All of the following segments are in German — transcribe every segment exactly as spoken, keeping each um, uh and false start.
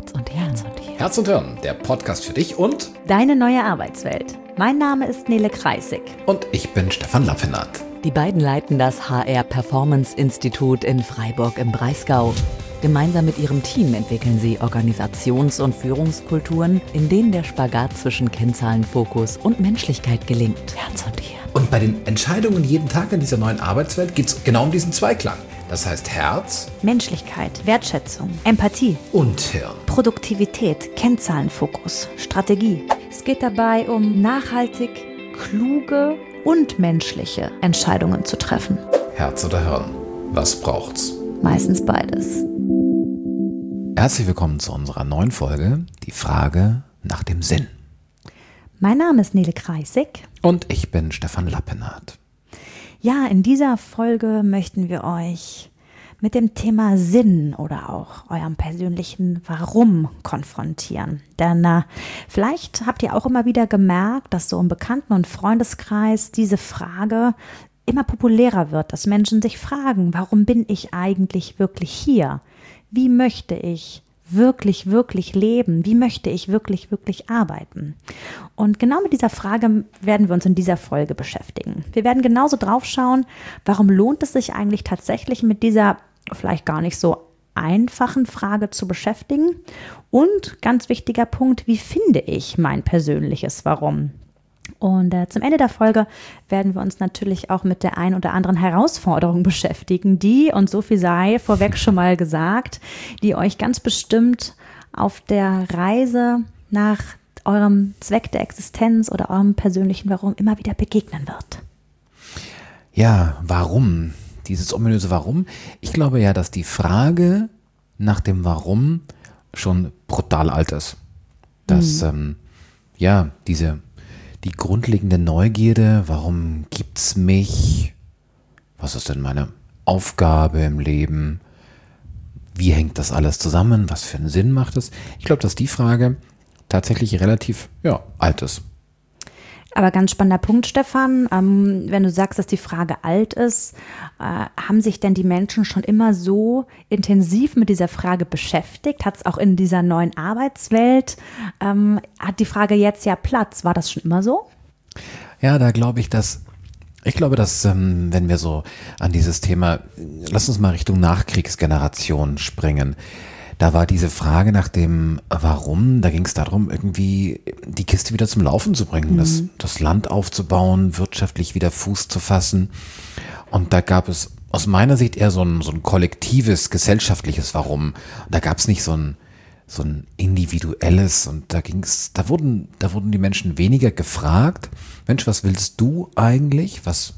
Herz und Hirn. Herz und Hirn, der Podcast für dich und deine neue Arbeitswelt. Mein Name ist Nele Kreisig. Und ich bin Stefan Lappenath. Die beiden leiten das H R Performance Institut in Freiburg im Breisgau. Gemeinsam mit ihrem Team entwickeln sie Organisations- und Führungskulturen, in denen der Spagat zwischen Kennzahlenfokus und Menschlichkeit gelingt. Herz und Hirn. Und bei den Entscheidungen jeden Tag in dieser neuen Arbeitswelt geht es genau um diesen Zweiklang. Das heißt Herz, Menschlichkeit, Wertschätzung, Empathie und Hirn. Produktivität, Kennzahlenfokus, Strategie. Es geht dabei um nachhaltig, kluge und menschliche Entscheidungen zu treffen. Herz oder Hirn, was braucht's? Meistens beides. Herzlich willkommen zu unserer neuen Folge, die Frage nach dem Sinn. Mein Name ist Nele Kreisig. Und ich bin Stefan Lappenath. Ja, in dieser Folge möchten wir euch mit dem Thema Sinn oder auch eurem persönlichen Warum konfrontieren. Denn äh, vielleicht habt ihr auch immer wieder gemerkt, dass so im Bekannten- und Freundeskreis diese Frage immer populärer wird, dass Menschen sich fragen, warum bin ich eigentlich wirklich hier? Wie möchte ich wirklich, wirklich leben? Wie möchte ich wirklich, wirklich arbeiten? Und genau mit dieser Frage werden wir uns in dieser Folge beschäftigen. Wir werden genauso drauf schauen, warum lohnt es sich eigentlich tatsächlich mit dieser vielleicht gar nicht so einfachen Frage zu beschäftigen? Und ganz wichtiger Punkt, wie finde ich mein persönliches Warum? Und äh, zum Ende der Folge werden wir uns natürlich auch mit der ein oder anderen Herausforderung beschäftigen, die, und so viel sei vorweg schon mal gesagt, die euch ganz bestimmt auf der Reise nach eurem Zweck der Existenz oder eurem persönlichen Warum immer wieder begegnen wird. Ja, warum? Dieses ominöse Warum? Ich glaube ja, dass die Frage nach dem Warum schon brutal alt ist. Dass, mhm. ähm, ja, diese... Die grundlegende Neugierde, warum gibt's mich? Was ist denn meine Aufgabe im Leben? Wie hängt das alles zusammen? Was für einen Sinn macht es? Ich glaube, dass die Frage tatsächlich relativ ja, alt ist. Aber ganz spannender Punkt, Stefan. Ähm, wenn du sagst, dass die Frage alt ist, äh, haben sich denn die Menschen schon immer so intensiv mit dieser Frage beschäftigt? Hat es auch in dieser neuen Arbeitswelt, ähm, hat die Frage jetzt ja Platz? War das schon immer so? Ja, da glaube ich, dass, ich glaube, dass, ähm, wenn wir so an dieses Thema, lass uns mal Richtung Nachkriegsgeneration springen. Da war diese Frage nach dem Warum, da ging es darum, irgendwie die Kiste wieder zum Laufen zu bringen, mhm. das, das Land aufzubauen, wirtschaftlich wieder Fuß zu fassen. Und da gab es aus meiner Sicht eher so ein, so ein kollektives, gesellschaftliches Warum. Da gab es nicht so ein, so ein individuelles, und da ging's, da wurden, da wurden die Menschen weniger gefragt, Mensch, was willst du eigentlich? Was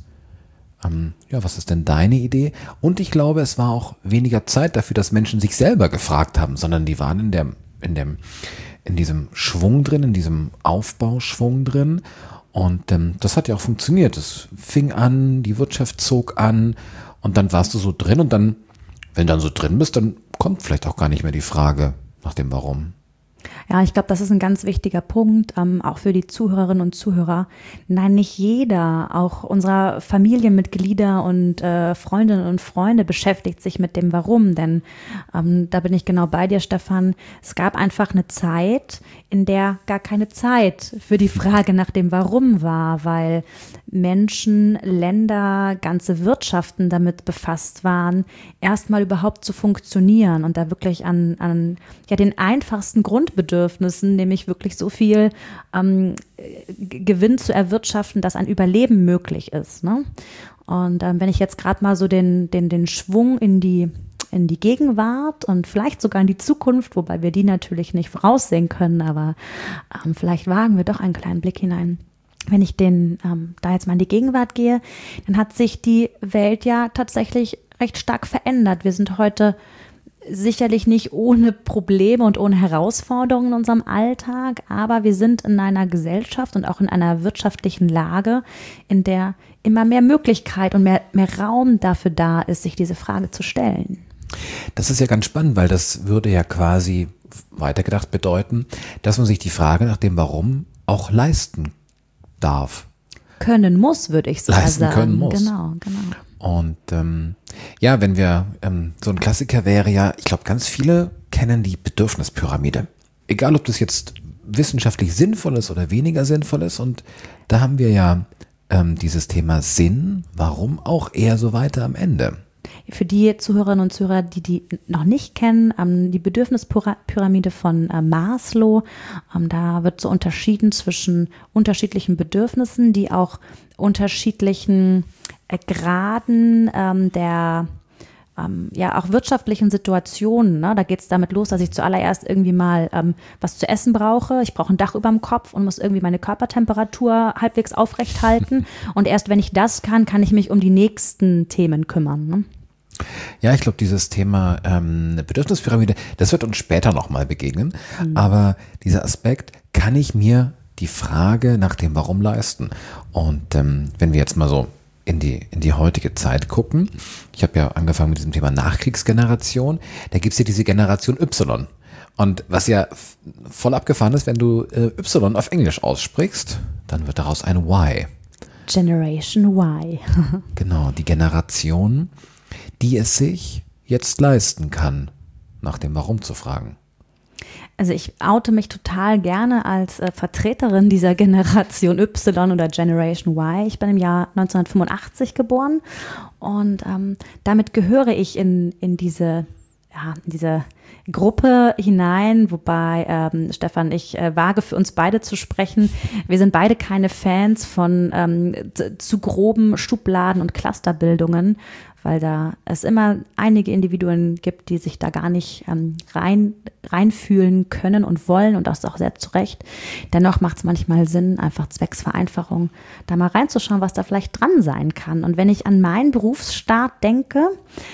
Ja, was ist denn deine Idee? Und ich glaube, es war auch weniger Zeit dafür, dass Menschen sich selber gefragt haben, sondern die waren in der, in dem, in diesem Schwung drin, in diesem Aufbauschwung drin. Und ähm, das hat ja auch funktioniert. Es fing an, die Wirtschaft zog an, und dann warst du so drin, und dann, wenn du dann so drin bist, dann kommt vielleicht auch gar nicht mehr die Frage nach dem Warum. Ja, ich glaube, das ist ein ganz wichtiger Punkt, ähm, auch für die Zuhörerinnen und Zuhörer. Nein, nicht jeder, auch unserer Familienmitglieder und äh, Freundinnen und Freunde beschäftigt sich mit dem Warum, denn ähm, da bin ich genau bei dir, Stefan. Es gab einfach eine Zeit, in der gar keine Zeit für die Frage nach dem Warum war, weil Menschen, Länder, ganze Wirtschaften damit befasst waren, erstmal überhaupt zu funktionieren und da wirklich an, an ja, den einfachsten Grundbedürfnissen, nämlich wirklich so viel ähm, Gewinn zu erwirtschaften, dass ein Überleben möglich ist. Ne? Und ähm, wenn ich jetzt gerade mal so den, den, den Schwung in die in die Gegenwart und vielleicht sogar in die Zukunft, wobei wir die natürlich nicht voraussehen können, aber ähm, vielleicht wagen wir doch einen kleinen Blick hinein. Wenn ich den, ähm, da jetzt mal in die Gegenwart gehe, dann hat sich die Welt ja tatsächlich recht stark verändert. Wir sind heute sicherlich nicht ohne Probleme und ohne Herausforderungen in unserem Alltag, aber wir sind in einer Gesellschaft und auch in einer wirtschaftlichen Lage, in der immer mehr Möglichkeit und mehr, mehr Raum dafür da ist, sich diese Frage zu stellen. Das ist ja ganz spannend, weil das würde ja quasi weitergedacht bedeuten, dass man sich die Frage nach dem Warum auch leisten darf. Können muss, würde ich sogar leisten sagen. können muss. Genau, genau. Und ähm, ja, wenn wir, ähm, so ein Klassiker wäre ja, ich glaube, ganz viele kennen die Bedürfnispyramide. Egal, ob das jetzt wissenschaftlich sinnvoll ist oder weniger sinnvoll ist. Und da haben wir ja ähm, dieses Thema Sinn, warum auch eher so weiter am Ende. Für die Zuhörerinnen und Zuhörer, die die noch nicht kennen, ähm, die Bedürfnispyramide von äh, Maslow, ähm, da wird so unterschieden zwischen unterschiedlichen Bedürfnissen, die auch unterschiedlichen äh, Graden ähm, der ähm, ja auch wirtschaftlichen Situationen. Ne? Da geht es damit los, dass ich zuallererst irgendwie mal ähm, was zu essen brauche. Ich brauche ein Dach über dem Kopf und muss irgendwie meine Körpertemperatur halbwegs aufrecht halten. Und erst wenn ich das kann, kann ich mich um die nächsten Themen kümmern. Ne? Ja, ich glaube, dieses Thema ähm, Bedürfnispyramide, das wird uns später nochmal begegnen. Mhm. Aber dieser Aspekt, kann ich mir die Frage nach dem Warum leisten? Und ähm, wenn wir jetzt mal so in die, in die heutige Zeit gucken, ich habe ja angefangen mit diesem Thema Nachkriegsgeneration, da gibt es ja diese Generation Y. Und was ja f- voll abgefahren ist, wenn du äh, Y auf Englisch aussprichst, dann wird daraus ein Y. Generation Y. Genau, die Generation, die es sich jetzt leisten kann, nach dem Warum zu fragen. Also ich oute mich total gerne als äh, Vertreterin dieser Generation Y oder Generation Y. Ich bin im Jahr neunzehnhundertfünfundachtzig geboren und ähm, damit gehöre ich in, in diese, ja, in diese Gruppe hinein, wobei ähm, Stefan, ich äh, wage für uns beide zu sprechen. Wir sind beide keine Fans von ähm, z- zu groben Schubladen und Clusterbildungen, weil da es immer einige Individuen gibt, die sich da gar nicht ähm, rein reinfühlen können und wollen und das auch sehr zu Recht. Dennoch macht es manchmal Sinn, einfach zwecks Vereinfachung, da mal reinzuschauen, was da vielleicht dran sein kann. Und wenn ich an meinen Berufsstart denke,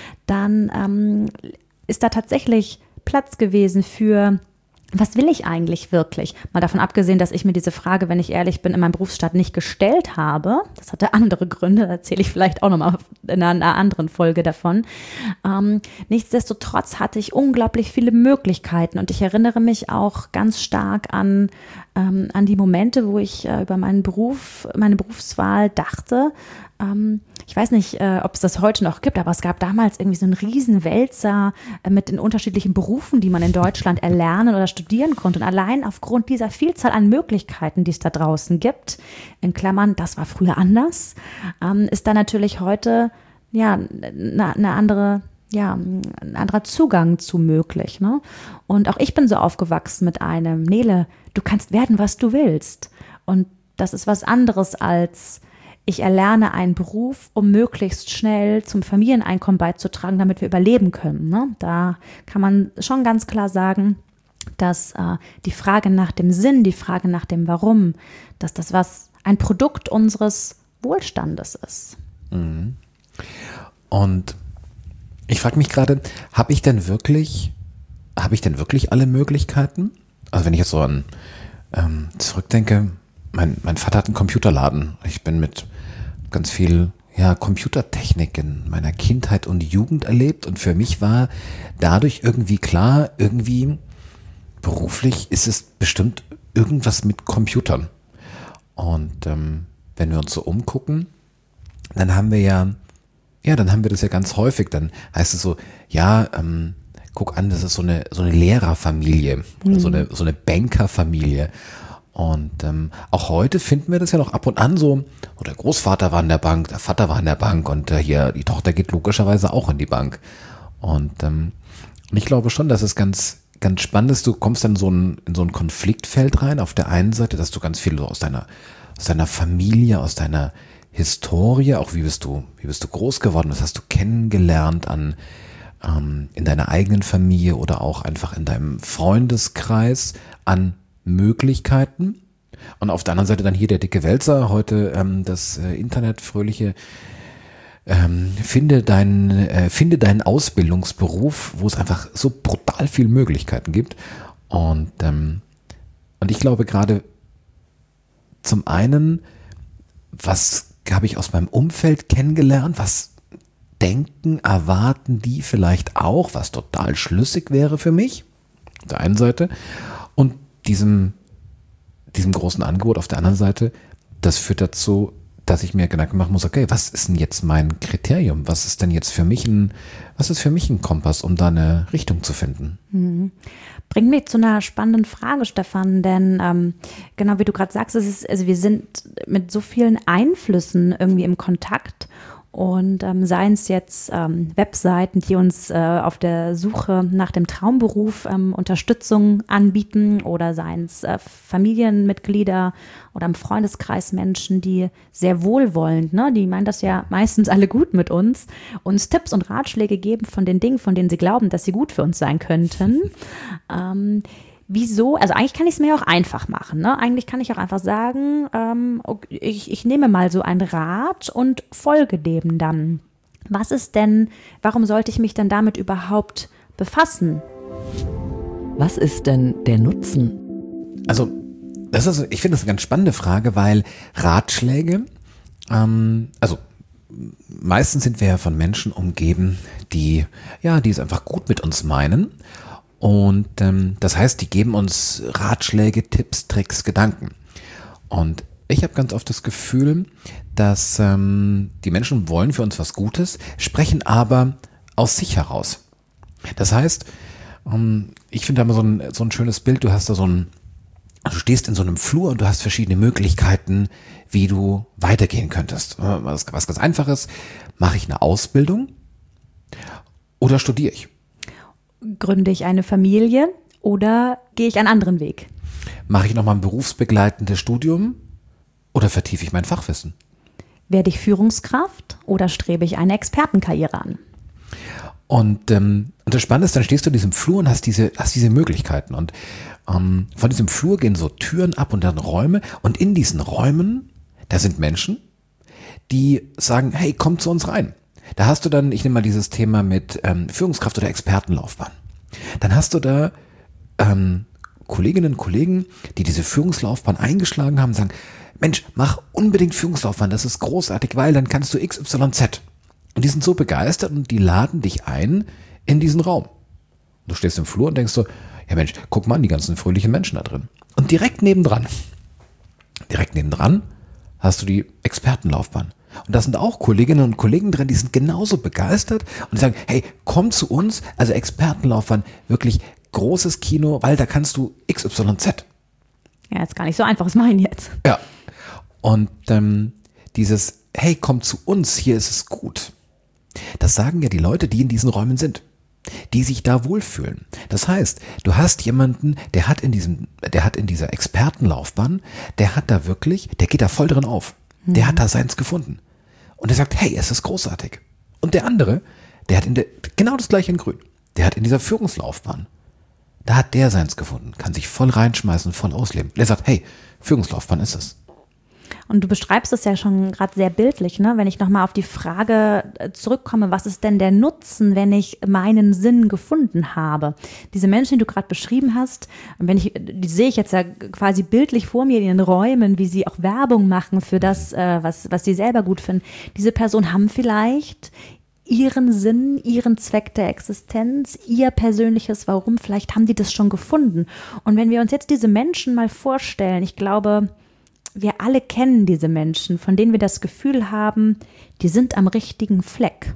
dann ähm, ist da tatsächlich Platz gewesen für, was will ich eigentlich wirklich? Mal davon abgesehen, dass ich mir diese Frage, wenn ich ehrlich bin, in meinem Berufsstart nicht gestellt habe. Das hatte andere Gründe, da erzähle ich vielleicht auch nochmal in einer anderen Folge davon. Ähm, nichtsdestotrotz hatte ich unglaublich viele Möglichkeiten und ich erinnere mich auch ganz stark an, ähm, an die Momente, wo ich äh, über meinen Beruf, meine Berufswahl dachte. Ähm, ich weiß nicht, äh, ob es das heute noch gibt, aber es gab damals irgendwie so einen riesen Wälzer äh, mit den unterschiedlichen Berufen, die man in Deutschland erlernen oder studieren konnte. Und allein aufgrund dieser Vielzahl an Möglichkeiten, die es da draußen gibt, in Klammern, das war früher anders, ähm, ist da natürlich heute ja eine ne andere, ja, ein anderer Zugang zu möglich. Ne? Und auch ich bin so aufgewachsen mit einem, Nele, du kannst werden, was du willst. Und das ist was anderes als ich erlerne einen Beruf, um möglichst schnell zum Familieneinkommen beizutragen, damit wir überleben können. Ne? Da kann man schon ganz klar sagen, dass äh, die Frage nach dem Sinn, die Frage nach dem Warum, dass das was ein Produkt unseres Wohlstandes ist. Mhm. Und ich frage mich gerade, habe ich denn wirklich, habe ich denn wirklich alle Möglichkeiten? Also wenn ich jetzt so an ähm, zurückdenke, mein, mein Vater hat einen Computerladen. Ich bin mit ganz viel ja, Computertechnik in meiner Kindheit und Jugend erlebt und für mich war dadurch irgendwie klar, irgendwie beruflich ist es bestimmt irgendwas mit Computern. Und ähm, wenn wir uns so umgucken, dann haben wir ja, ja, dann haben wir das ja ganz häufig, dann heißt es so, ja, ähm, guck an, das ist so eine, so eine Lehrerfamilie oder mhm. so eine, so eine Bankerfamilie. Und ähm, auch heute finden wir das ja noch ab und an so, oh, der Großvater war in der Bank, der Vater war in der Bank und äh, hier die Tochter geht logischerweise auch in die Bank. Und ähm, ich glaube schon, dass es ganz, ganz spannend ist, du kommst dann so ein, in so ein Konfliktfeld rein, auf der einen Seite, dass du ganz viel aus deiner, aus deiner Familie, aus deiner Historie, auch wie bist du, wie bist du groß geworden, was hast du kennengelernt an ähm, in deiner eigenen Familie oder auch einfach in deinem Freundeskreis an Möglichkeiten und auf der anderen Seite dann hier der dicke Wälzer, heute ähm, das äh, Internet, fröhliche ähm, finde, dein, äh, finde deinen Ausbildungsberuf, wo es einfach so brutal viele Möglichkeiten gibt und, ähm, und ich glaube gerade zum einen, was habe ich aus meinem Umfeld kennengelernt, was denken, erwarten die vielleicht auch, was total schlüssig wäre für mich, auf der einen Seite und diesem, diesem großen Angebot auf der anderen Seite, das führt dazu, dass ich mir Gedanken machen muss, okay, was ist denn jetzt mein Kriterium? Was ist denn jetzt für mich ein, was ist für mich ein Kompass, um da eine Richtung zu finden? Mhm. Bringt mich zu einer spannenden Frage, Stefan, denn ähm, genau wie du gerade sagst, es ist, also wir sind mit so vielen Einflüssen irgendwie im Kontakt. Und ähm, seien es jetzt ähm, Webseiten, die uns äh, auf der Suche nach dem Traumberuf ähm, Unterstützung anbieten, oder seien es äh, Familienmitglieder oder im Freundeskreis Menschen, die sehr wohlwollend, ne, die meinen das ja meistens alle gut mit uns, uns Tipps und Ratschläge geben von den Dingen, von denen sie glauben, dass sie gut für uns sein könnten. ähm, Wieso? Also eigentlich kann ich es mir auch einfach machen. Ne? Eigentlich kann ich auch einfach sagen, ähm, okay, ich, ich nehme mal so einen Rat und folge dem dann. Was ist denn, warum sollte ich mich denn damit überhaupt befassen? Was ist denn der Nutzen? Also, das ist, ich finde das eine ganz spannende Frage, weil Ratschläge, ähm, also meistens sind wir ja von Menschen umgeben, die, ja, die es einfach gut mit uns meinen. Und ähm, das heißt, die geben uns Ratschläge, Tipps, Tricks, Gedanken. Und ich habe ganz oft das Gefühl, dass ähm, die Menschen wollen für uns was Gutes, sprechen aber aus sich heraus. Das heißt, ähm, ich finde da mal so ein, so ein schönes Bild, du hast da so ein, du stehst in so einem Flur und du hast verschiedene Möglichkeiten, wie du weitergehen könntest. Was, was ganz Einfaches, mache ich eine Ausbildung oder studiere ich? Gründe ich eine Familie oder gehe ich einen anderen Weg? Mache ich nochmal ein berufsbegleitendes Studium oder vertiefe ich mein Fachwissen? Werde ich Führungskraft oder strebe ich eine Expertenkarriere an? Und, ähm, und das Spannende ist, dann stehst du in diesem Flur und hast diese, hast diese Möglichkeiten. Und ähm, von diesem Flur gehen so Türen ab und dann Räume. Und in diesen Räumen, da sind Menschen, die sagen, hey, komm zu uns rein. Da hast du dann, ich nehme mal dieses Thema mit ähm, Führungskraft oder Expertenlaufbahn. Dann hast du da ähm, Kolleginnen und Kollegen, die diese Führungslaufbahn eingeschlagen haben, sagen, Mensch, mach unbedingt Führungslaufbahn, das ist großartig, weil dann kannst du X Y Z. Und die sind so begeistert und die laden dich ein in diesen Raum. Du stehst im Flur und denkst so, ja Mensch, guck mal an, die ganzen fröhlichen Menschen da drin. Und direkt nebendran, direkt nebendran hast du die Expertenlaufbahn. Und da sind auch Kolleginnen und Kollegen drin, die sind genauso begeistert und die sagen, hey, komm zu uns, also Expertenlaufbahn, wirklich großes Kino, weil da kannst du X Y Z. Ja, ist gar nicht so einfach, was mache ich jetzt? Ja, und ähm, dieses, hey, komm zu uns, hier ist es gut. Das sagen ja die Leute, die in diesen Räumen sind, die sich da wohlfühlen. Das heißt, du hast jemanden, der hat in diesem, der hat in dieser Expertenlaufbahn, der hat da wirklich, der geht da voll drin auf. Der hat da seins gefunden. Und der sagt, hey, es ist großartig. Und der andere, der hat in der, genau das gleiche in Grün. Der hat in dieser Führungslaufbahn, da hat der seins gefunden, kann sich voll reinschmeißen, voll ausleben. Der sagt, hey, Führungslaufbahn ist es. Und du beschreibst es ja schon gerade sehr bildlich, ne? Wenn ich nochmal auf die Frage zurückkomme, was ist denn der Nutzen, wenn ich meinen Sinn gefunden habe? Diese Menschen, die du gerade beschrieben hast, und wenn ich, die sehe ich jetzt ja quasi bildlich vor mir in den Räumen, wie sie auch Werbung machen für das, äh, was, was sie selber gut finden. Diese Personen haben vielleicht ihren Sinn, ihren Zweck der Existenz, ihr persönliches Warum, vielleicht haben die das schon gefunden. Und wenn wir uns jetzt diese Menschen mal vorstellen, ich glaube, wir alle kennen diese Menschen, von denen wir das Gefühl haben, die sind am richtigen Fleck.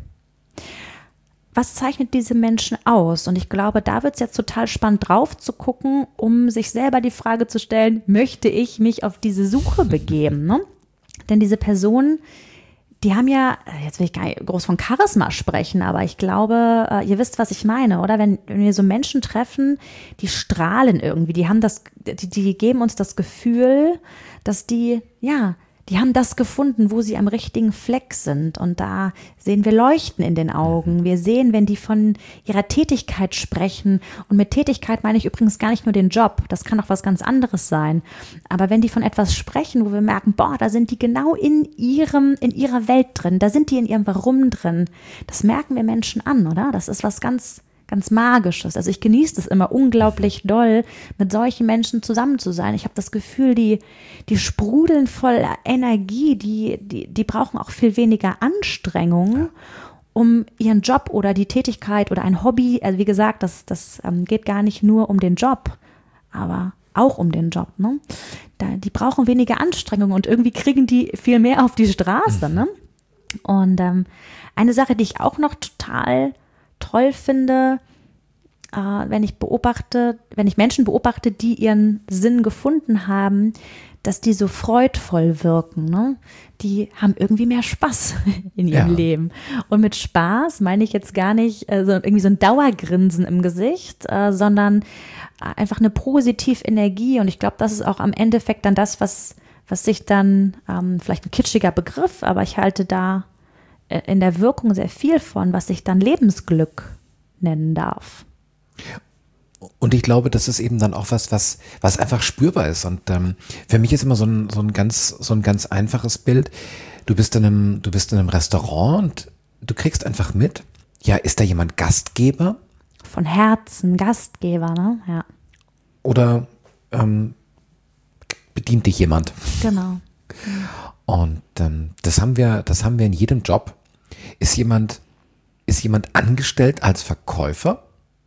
Was zeichnet diese Menschen aus? Und ich glaube, da wird es jetzt total spannend drauf zu gucken, um sich selber die Frage zu stellen, möchte ich mich auf diese Suche begeben? Ne? Denn diese Personen, die haben ja, jetzt will ich gar nicht groß von Charisma sprechen, aber ich glaube, ihr wisst, was ich meine, oder? Wenn, wenn wir so Menschen treffen, die strahlen irgendwie, die haben das, die, die geben uns das Gefühl, dass die, ja, die haben das gefunden, wo sie am richtigen Fleck sind. Und da sehen wir Leuchten in den Augen. Wir sehen, wenn die von ihrer Tätigkeit sprechen. Und mit Tätigkeit meine ich übrigens gar nicht nur den Job. Das kann auch was ganz anderes sein. Aber wenn die von etwas sprechen, wo wir merken, boah, da sind die genau in ihrem, in ihrer Welt drin. Da sind die in ihrem Warum drin. Das merken wir Menschen an, oder? Das ist was ganz ganz Magisches. Also ich genieße es immer unglaublich doll, mit solchen Menschen zusammen zu sein. Ich habe das Gefühl, die, die sprudeln voll Energie, die, die, die brauchen auch viel weniger Anstrengung, um ihren Job oder die Tätigkeit oder ein Hobby, also wie gesagt, das, das ähm, geht gar nicht nur um den Job, aber auch um den Job. Ne? Da, die brauchen weniger Anstrengung und irgendwie kriegen die viel mehr auf die Straße. Mhm. Ne? Und ähm, eine Sache, die ich auch noch total toll finde, äh, wenn ich beobachte, wenn ich Menschen beobachte, die ihren Sinn gefunden haben, dass die so freudvoll wirken, ne? Die haben irgendwie mehr Spaß in ihrem ja. Leben. Und mit Spaß meine ich jetzt gar nicht äh, so irgendwie so ein Dauergrinsen im Gesicht, äh, sondern einfach eine positive Energie. Und ich glaube, das ist auch am Endeffekt dann das, was, was sich dann, ähm, vielleicht ein kitschiger Begriff, aber ich halte da äh, in der Wirkung sehr viel von, was sich dann Lebensglück nennen darf. Und ich glaube, das ist eben dann auch was, was, was einfach spürbar ist. Und ähm, für mich ist immer so ein, so ein ganz, so ein ganz einfaches Bild. Du bist in einem, du bist in einem Restaurant und du kriegst einfach mit. Ja, ist da jemand Gastgeber? Von Herzen Gastgeber, ne? Ja. Oder ähm, bedient dich jemand? Genau. Und ähm, das haben wir, das haben wir in jedem Job. Ist jemand, ist jemand angestellt als Verkäufer?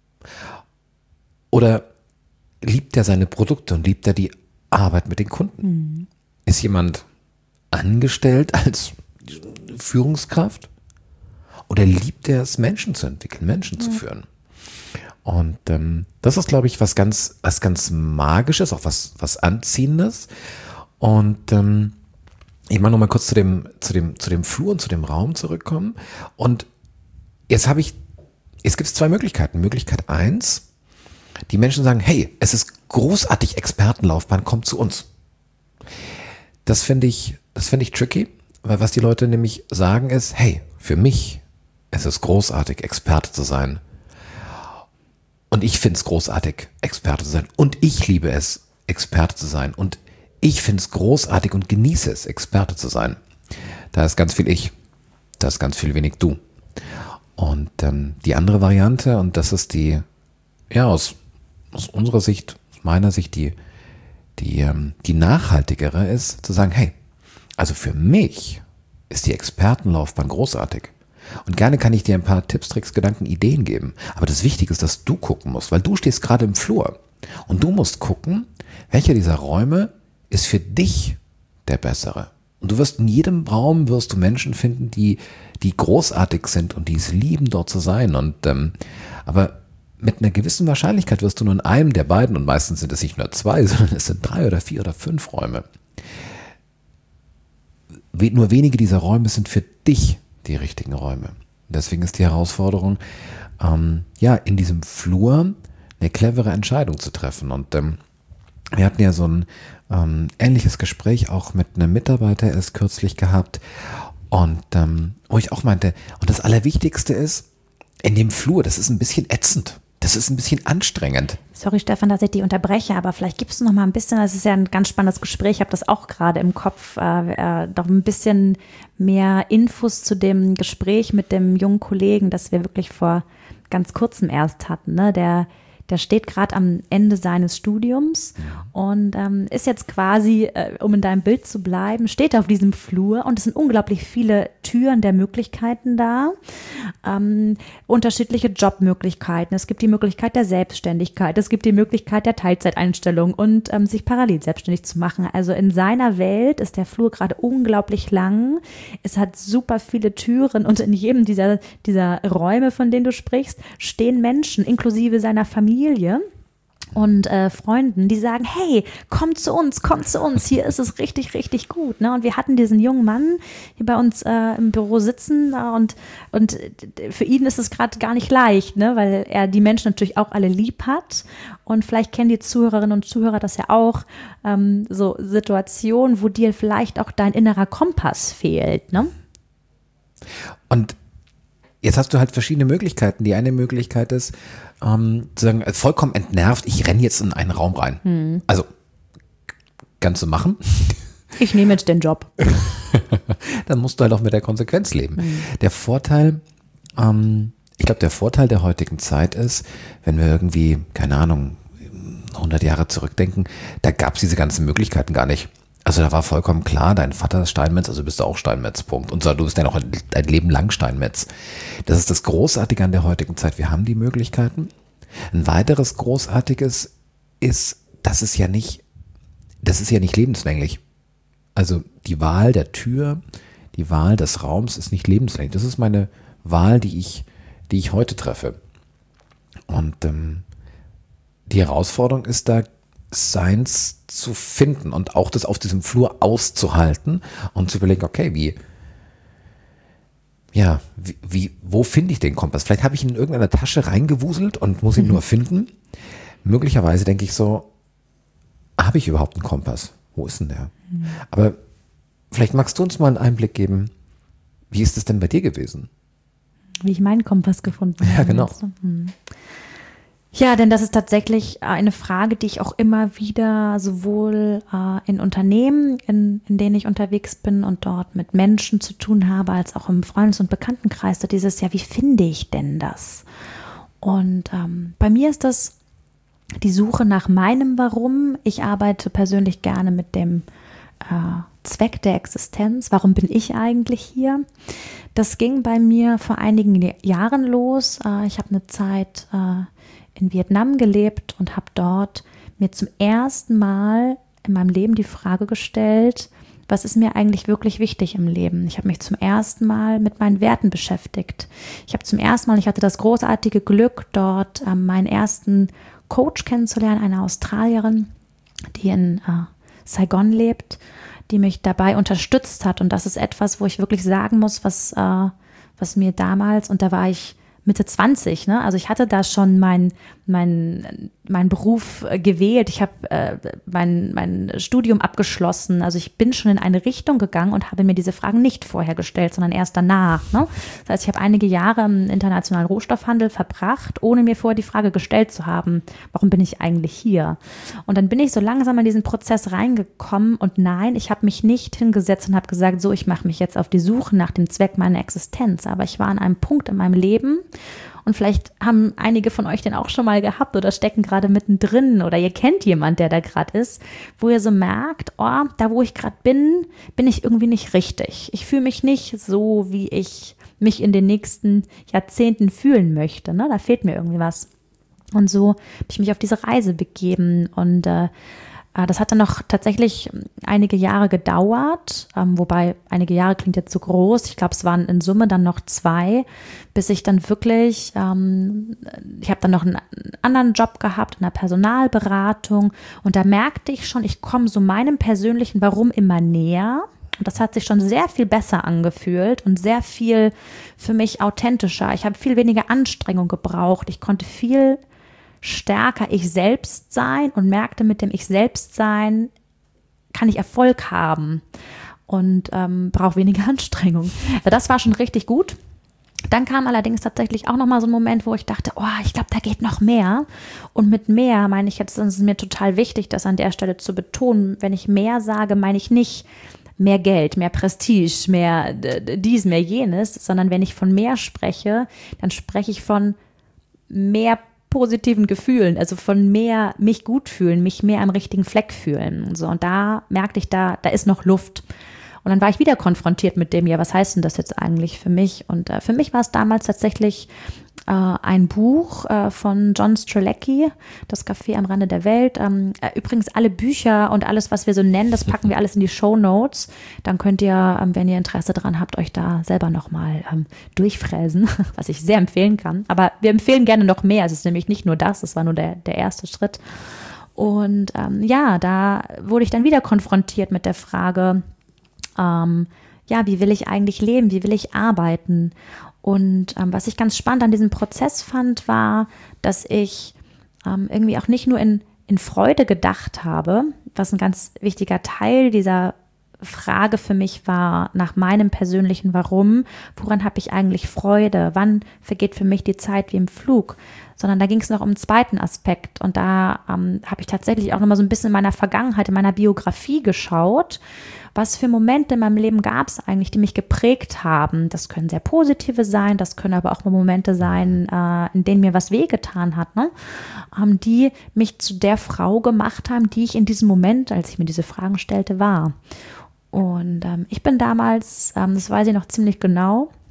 Oder liebt er seine Produkte und liebt er die Arbeit mit den Kunden? Mhm. Ist jemand angestellt als Führungskraft? Oder liebt er es, Menschen zu entwickeln, Menschen mhm. zu führen? Und ähm, das ist, glaube ich, was ganz, was ganz Magisches, auch was, was Anziehendes. Und ähm, ich mag noch mal kurz zu dem, zu dem, zu dem Flur und zu dem Raum zurückkommen. Und jetzt habe ich, es gibt zwei Möglichkeiten. Möglichkeit eins, die Menschen sagen, hey, es ist großartig, Expertenlaufbahn, kommt zu uns. Das finde ich, das finde ich tricky, weil was die Leute nämlich sagen ist, hey, für mich ist es großartig, Experte zu sein. Und ich finde es großartig, Experte zu sein. Und ich liebe es, Experte zu sein. Und ich finde es großartig und genieße es, Experte zu sein. Da ist ganz viel ich, da ist ganz viel wenig du. Und ähm, die andere Variante, und das ist die, ja, aus aus unserer Sicht, aus meiner Sicht, die, die, ähm, die nachhaltigere ist, zu sagen, hey, also für mich ist die Expertenlaufbahn großartig. Und gerne kann ich dir ein paar Tipps, Tricks, Gedanken, Ideen geben. Aber das Wichtige ist, dass du gucken musst, weil du stehst gerade im Flur. Und du musst gucken, welcher dieser Räume ist für dich der bessere. Und du wirst in jedem Raum wirst du Menschen finden, die, die großartig sind und die es lieben, dort zu sein. Und ähm, aber mit einer gewissen Wahrscheinlichkeit wirst du nur in einem der beiden, und meistens sind es nicht nur zwei, sondern es sind drei oder vier oder fünf Räume. Nur wenige dieser Räume sind für dich die richtigen Räume. Deswegen ist die Herausforderung, ähm, ja, in diesem Flur eine clevere Entscheidung zu treffen. Und ähm, wir hatten ja so ein ähm, ähnliches Gespräch auch mit einem Mitarbeiter erst kürzlich gehabt. Und ähm, wo ich auch meinte, und das Allerwichtigste ist, in dem Flur, das ist ein bisschen ätzend. Das ist ein bisschen anstrengend. Sorry, Stefan, dass ich dich unterbreche, aber vielleicht gibst du noch mal ein bisschen, das ist ja ein ganz spannendes Gespräch, ich habe das auch gerade im Kopf, äh, äh, doch ein bisschen mehr Infos zu dem Gespräch mit dem jungen Kollegen, das wir wirklich vor ganz kurzem erst hatten, ne? Der Der steht gerade am Ende seines Studiums und ähm, ist jetzt quasi, äh, um in deinem Bild zu bleiben, steht auf diesem Flur und es sind unglaublich viele Türen der Möglichkeiten da. Ähm, unterschiedliche Jobmöglichkeiten. Es gibt die Möglichkeit der Selbstständigkeit, es gibt die Möglichkeit der Teilzeiteinstellung und ähm, sich parallel selbstständig zu machen. Also in seiner Welt ist der Flur gerade unglaublich lang. Es hat super viele Türen und in jedem dieser, dieser Räume, von denen du sprichst, stehen Menschen, inklusive seiner Familie und äh, Freunden, die sagen, hey, komm zu uns, komm zu uns, hier ist es richtig, richtig gut. Ne? Und wir hatten diesen jungen Mann hier bei uns äh, im Büro sitzen äh, und, und für ihn ist es gerade gar nicht leicht, ne? Weil er die Menschen natürlich auch alle lieb hat und vielleicht kennen die Zuhörerinnen und Zuhörer das ja auch, ähm, so Situationen, wo dir vielleicht auch dein innerer Kompass fehlt. Ne? Und jetzt hast du halt verschiedene Möglichkeiten. Die eine Möglichkeit ist, ähm, zu sagen, vollkommen entnervt, ich renne jetzt in einen Raum rein. Hm. Also, kannst du machen. Ich nehme jetzt den Job. Dann musst du halt auch mit der Konsequenz leben. Hm. Der Vorteil, ähm, ich glaube, der Vorteil der heutigen Zeit ist, wenn wir irgendwie, keine Ahnung, hundert Jahre zurückdenken, da gab es diese ganzen Möglichkeiten gar nicht. Also da war vollkommen klar, dein Vater ist Steinmetz, also bist du auch Steinmetz, Punkt. Und so, du bist ja noch dein Leben lang Steinmetz. Das ist das Großartige an der heutigen Zeit. Wir haben die Möglichkeiten. Ein weiteres Großartiges ist das ist ja nicht, das ist ja nicht lebenslänglich. Also die Wahl der Tür, die Wahl des Raums ist nicht lebenslänglich. Das ist meine Wahl, die ich, die ich heute treffe. Und ähm, die Herausforderung ist da, Seins zu finden und auch das auf diesem Flur auszuhalten und zu überlegen, okay, wie, ja, wie, wie wo finde ich den Kompass? Vielleicht habe ich ihn in irgendeiner Tasche reingewuselt und muss ihn mhm. nur finden. Möglicherweise denke ich so, habe ich überhaupt einen Kompass? Wo ist denn der? Mhm. Aber vielleicht magst du uns mal einen Einblick geben, wie ist es denn bei dir gewesen? Wie ich meinen Kompass gefunden habe. Ja, genau. Mhm. Ja, denn das ist tatsächlich eine Frage, die ich auch immer wieder sowohl äh, in Unternehmen, in, in denen ich unterwegs bin und dort mit Menschen zu tun habe, als auch im Freundes- und Bekanntenkreis, da dieses, ja, wie finde ich denn das? Und ähm, bei mir ist das die Suche nach meinem Warum. Ich arbeite persönlich gerne mit dem äh, Zweck der Existenz. Warum bin ich eigentlich hier? Das ging bei mir vor einigen Jahren los. Äh, ich habe eine Zeit äh, in Vietnam gelebt und habe dort mir zum ersten Mal in meinem Leben die Frage gestellt, was ist mir eigentlich wirklich wichtig im Leben? Ich habe mich zum ersten Mal mit meinen Werten beschäftigt. Ich habe zum ersten Mal, ich hatte das großartige Glück, dort äh, meinen ersten Coach kennenzulernen, eine Australierin, die in äh, Saigon lebt, die mich dabei unterstützt hat. Und das ist etwas, wo ich wirklich sagen muss, was, äh, was mir damals, und da war ich Mitte zwanzig, ne? Also ich hatte da schon mein, mein, mein Beruf gewählt. Ich habe äh, mein, mein Studium abgeschlossen. Also ich bin schon in eine Richtung gegangen und habe mir diese Fragen nicht vorher gestellt, sondern erst danach. Ne? Das heißt, ich habe einige Jahre im internationalen Rohstoffhandel verbracht, ohne mir vorher die Frage gestellt zu haben, warum bin ich eigentlich hier? Und dann bin ich so langsam in diesen Prozess reingekommen und nein, ich habe mich nicht hingesetzt und habe gesagt, so, ich mache mich jetzt auf die Suche nach dem Zweck meiner Existenz. Aber ich war an einem Punkt in meinem Leben, und vielleicht haben einige von euch den auch schon mal gehabt oder stecken gerade mittendrin oder ihr kennt jemanden, der da gerade ist, wo ihr so merkt, oh, da wo ich gerade bin, bin ich irgendwie nicht richtig. Ich fühle mich nicht so, wie ich mich in den nächsten Jahrzehnten fühlen möchte. Ne? Da fehlt mir irgendwie was. Und so habe ich mich auf diese Reise begeben und äh, das hat dann noch tatsächlich einige Jahre gedauert, ähm, wobei einige Jahre klingt jetzt zu groß. Ich glaube, es waren in Summe dann noch zwei, bis ich dann wirklich, ähm, ich habe dann noch einen anderen Job gehabt in der Personalberatung und da merkte ich schon, ich komme so meinem persönlichen Warum immer näher. Und das hat sich schon sehr viel besser angefühlt und sehr viel für mich authentischer. Ich habe viel weniger Anstrengung gebraucht. Ich konnte viel stärker ich selbst sein und merkte, mit dem ich selbst sein kann ich Erfolg haben und ähm, brauche weniger Anstrengung. Das war schon richtig gut. Dann kam allerdings tatsächlich auch nochmal so ein Moment, wo ich dachte, oh, ich glaube, da geht noch mehr. Und mit mehr meine ich jetzt, es ist mir total wichtig, das an der Stelle zu betonen. Wenn ich mehr sage, meine ich nicht mehr Geld, mehr Prestige, mehr dies, mehr jenes, sondern wenn ich von mehr spreche, dann spreche ich von mehr positiven Gefühlen, also von mehr mich gut fühlen, mich mehr am richtigen Fleck fühlen. Und so, und da merkte ich, da, da ist noch Luft. Und dann war ich wieder konfrontiert mit dem, ja, was heißt denn das jetzt eigentlich für mich? Und äh, für mich war es damals tatsächlich äh, ein Buch äh, von John Strzelecki, Das Café am Rande der Welt. Ähm, äh, übrigens alle Bücher und alles, was wir so nennen, das packen wir alles in die Shownotes. Dann könnt ihr, ähm, wenn ihr Interesse daran habt, euch da selber nochmal ähm, durchfräsen, was ich sehr empfehlen kann. Aber wir empfehlen gerne noch mehr. Es ist nämlich nicht nur das, das war nur der, der erste Schritt. Und ähm, ja, da wurde ich dann wieder konfrontiert mit der Frage, Ähm, ja, wie will ich eigentlich leben? Wie will ich arbeiten? Und ähm, was ich ganz spannend an diesem Prozess fand, war, dass ich ähm, irgendwie auch nicht nur in, in Freude gedacht habe, was ein ganz wichtiger Teil dieser Frage für mich war, nach meinem persönlichen Warum, woran habe ich eigentlich Freude? Wann vergeht für mich die Zeit wie im Flug? Sondern da ging es noch um einen zweiten Aspekt. Und da ähm, habe ich tatsächlich auch nochmal so ein bisschen in meiner Vergangenheit, in meiner Biografie geschaut, was für Momente in meinem Leben gab es eigentlich, die mich geprägt haben. Das können sehr positive sein, das können aber auch Momente sein, äh, in denen mir was wehgetan hat, ne? ähm, die mich zu der Frau gemacht haben, die ich in diesem Moment, als ich mir diese Fragen stellte, war. Und ähm, ich bin damals, ähm, das weiß ich noch ziemlich genau,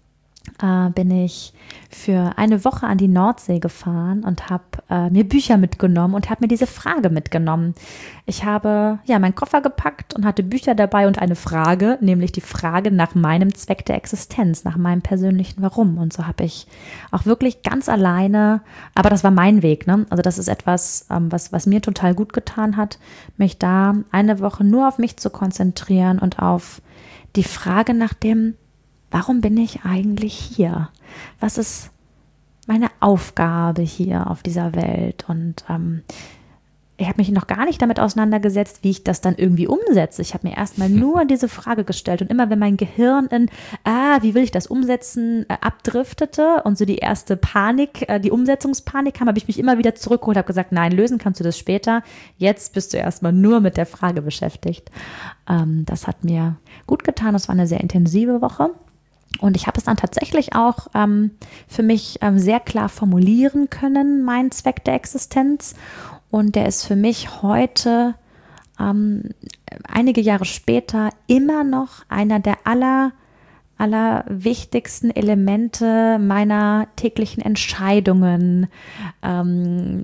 äh, bin ich für eine Woche an die Nordsee gefahren und habe äh, mir Bücher mitgenommen und habe mir diese Frage mitgenommen. Ich habe ja meinen Koffer gepackt und hatte Bücher dabei und eine Frage, nämlich die Frage nach meinem Zweck der Existenz, nach meinem persönlichen Warum. Und so habe ich auch wirklich ganz alleine, aber das war mein Weg, ne? Also das ist etwas, ähm, was, was mir total gut getan hat, mich da eine Woche nur auf mich zu konzentrieren und auf die Frage nach dem, warum bin ich eigentlich hier? Was ist meine Aufgabe hier auf dieser Welt? Und ähm, ich habe mich noch gar nicht damit auseinandergesetzt, wie ich das dann irgendwie umsetze. Ich habe mir erstmal nur diese Frage gestellt. Und immer wenn mein Gehirn in, ah, wie will ich das umsetzen, äh, abdriftete und so die erste Panik, äh, die Umsetzungspanik kam, habe ich mich immer wieder zurückgeholt, habe gesagt, nein, lösen kannst du das später. Jetzt bist du erstmal nur mit der Frage beschäftigt. Ähm, das hat mir gut getan. Das war eine sehr intensive Woche. Und ich habe es dann tatsächlich auch ähm, für mich ähm, sehr klar formulieren können, meinen Zweck der Existenz. Und der ist für mich heute, ähm, einige Jahre später, immer noch einer der aller, aller wichtigsten Elemente meiner täglichen Entscheidungen. Ähm,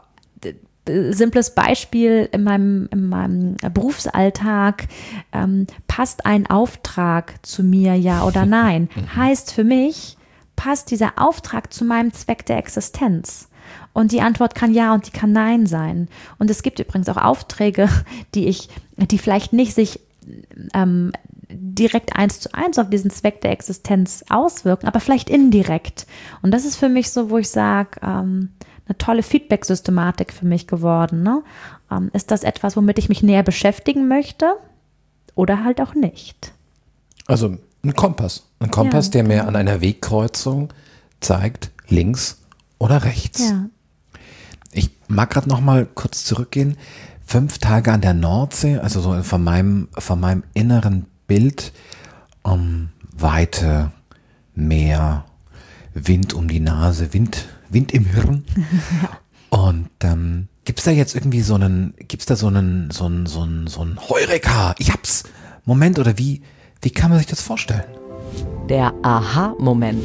Simples Beispiel in meinem, in meinem Berufsalltag, ähm, passt ein Auftrag zu mir, ja oder nein? Heißt für mich, passt dieser Auftrag zu meinem Zweck der Existenz? Und die Antwort kann ja und die kann nein sein. Und es gibt übrigens auch Aufträge, die ich, die vielleicht nicht sich ähm, direkt eins zu eins auf diesen Zweck der Existenz auswirken, aber vielleicht indirekt. Und das ist für mich so, wo ich sage, ähm, eine tolle Feedback-Systematik für mich geworden. Ne? Ähm, ist das etwas, womit ich mich näher beschäftigen möchte oder halt auch nicht? Also ein Kompass. Ein Kompass, ja, der mir an einer Wegkreuzung zeigt, links oder rechts. Ja. Ich mag gerade noch mal kurz zurückgehen. Fünf Tage an der Nordsee, also so von meinem, von meinem inneren Bild, um, Weite, Meer, Wind um die Nase, Wind Wind im Hirn. Und ähm, gibt es da jetzt irgendwie so einen, gibt es da so einen, so einen, so einen, so einen Heureka, ich hab's, Moment, oder wie, wie kann man sich das vorstellen? Der Aha-Moment.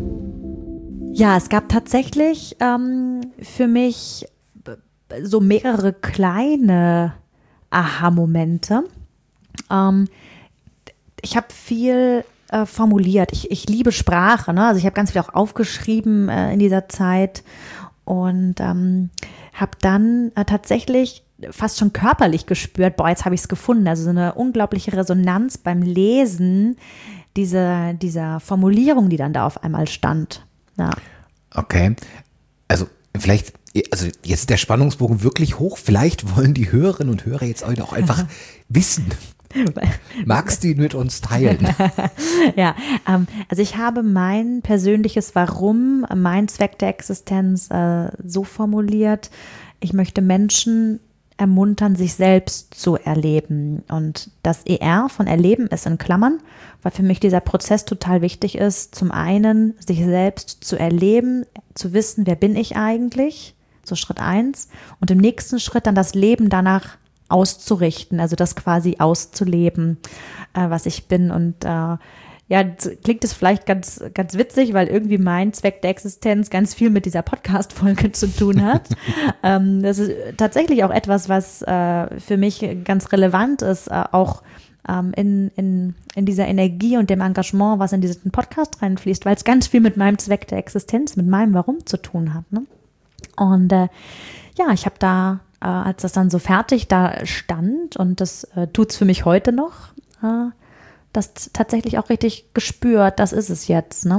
Ja, es gab tatsächlich ähm, für mich so mehrere kleine Aha-Momente. Ähm, ich habe viel Äh, formuliert. Ich, ich liebe Sprache, ne? Also ich habe ganz viel auch aufgeschrieben äh, in dieser Zeit und ähm, habe dann äh, tatsächlich fast schon körperlich gespürt, boah, jetzt habe ich es gefunden. Also so eine unglaubliche Resonanz beim Lesen dieser, dieser Formulierung, die dann da auf einmal stand. Ja. Okay, also vielleicht, also jetzt ist der Spannungsbogen wirklich hoch. Vielleicht wollen die Hörerinnen und Hörer jetzt auch einfach wissen. Magst du ihn mit uns teilen? Ja, ähm, also ich habe mein persönliches Warum, mein Zweck der Existenz äh, so formuliert, ich möchte Menschen ermuntern, sich selbst zu erleben. Und das E R von Erleben ist in Klammern, weil für mich dieser Prozess total wichtig ist, zum einen sich selbst zu erleben, zu wissen, wer bin ich eigentlich, so Schritt eins, und im nächsten Schritt dann das Leben danach auszurichten, also das quasi auszuleben, äh, was ich bin. Und äh, ja, klingt es vielleicht ganz, ganz witzig, weil irgendwie mein Zweck der Existenz ganz viel mit dieser Podcast-Folge zu tun hat. ähm, das ist tatsächlich auch etwas, was äh, für mich ganz relevant ist, äh, auch ähm, in, in, in dieser Energie und dem Engagement, was in diesen Podcast reinfließt, weil es ganz viel mit meinem Zweck der Existenz, mit meinem Warum zu tun hat. Ne? Und äh, ja, ich habe da Äh, als das dann so fertig da stand, und das äh, tut es für mich heute noch, äh, das tatsächlich auch richtig gespürt, das ist es jetzt. Ne?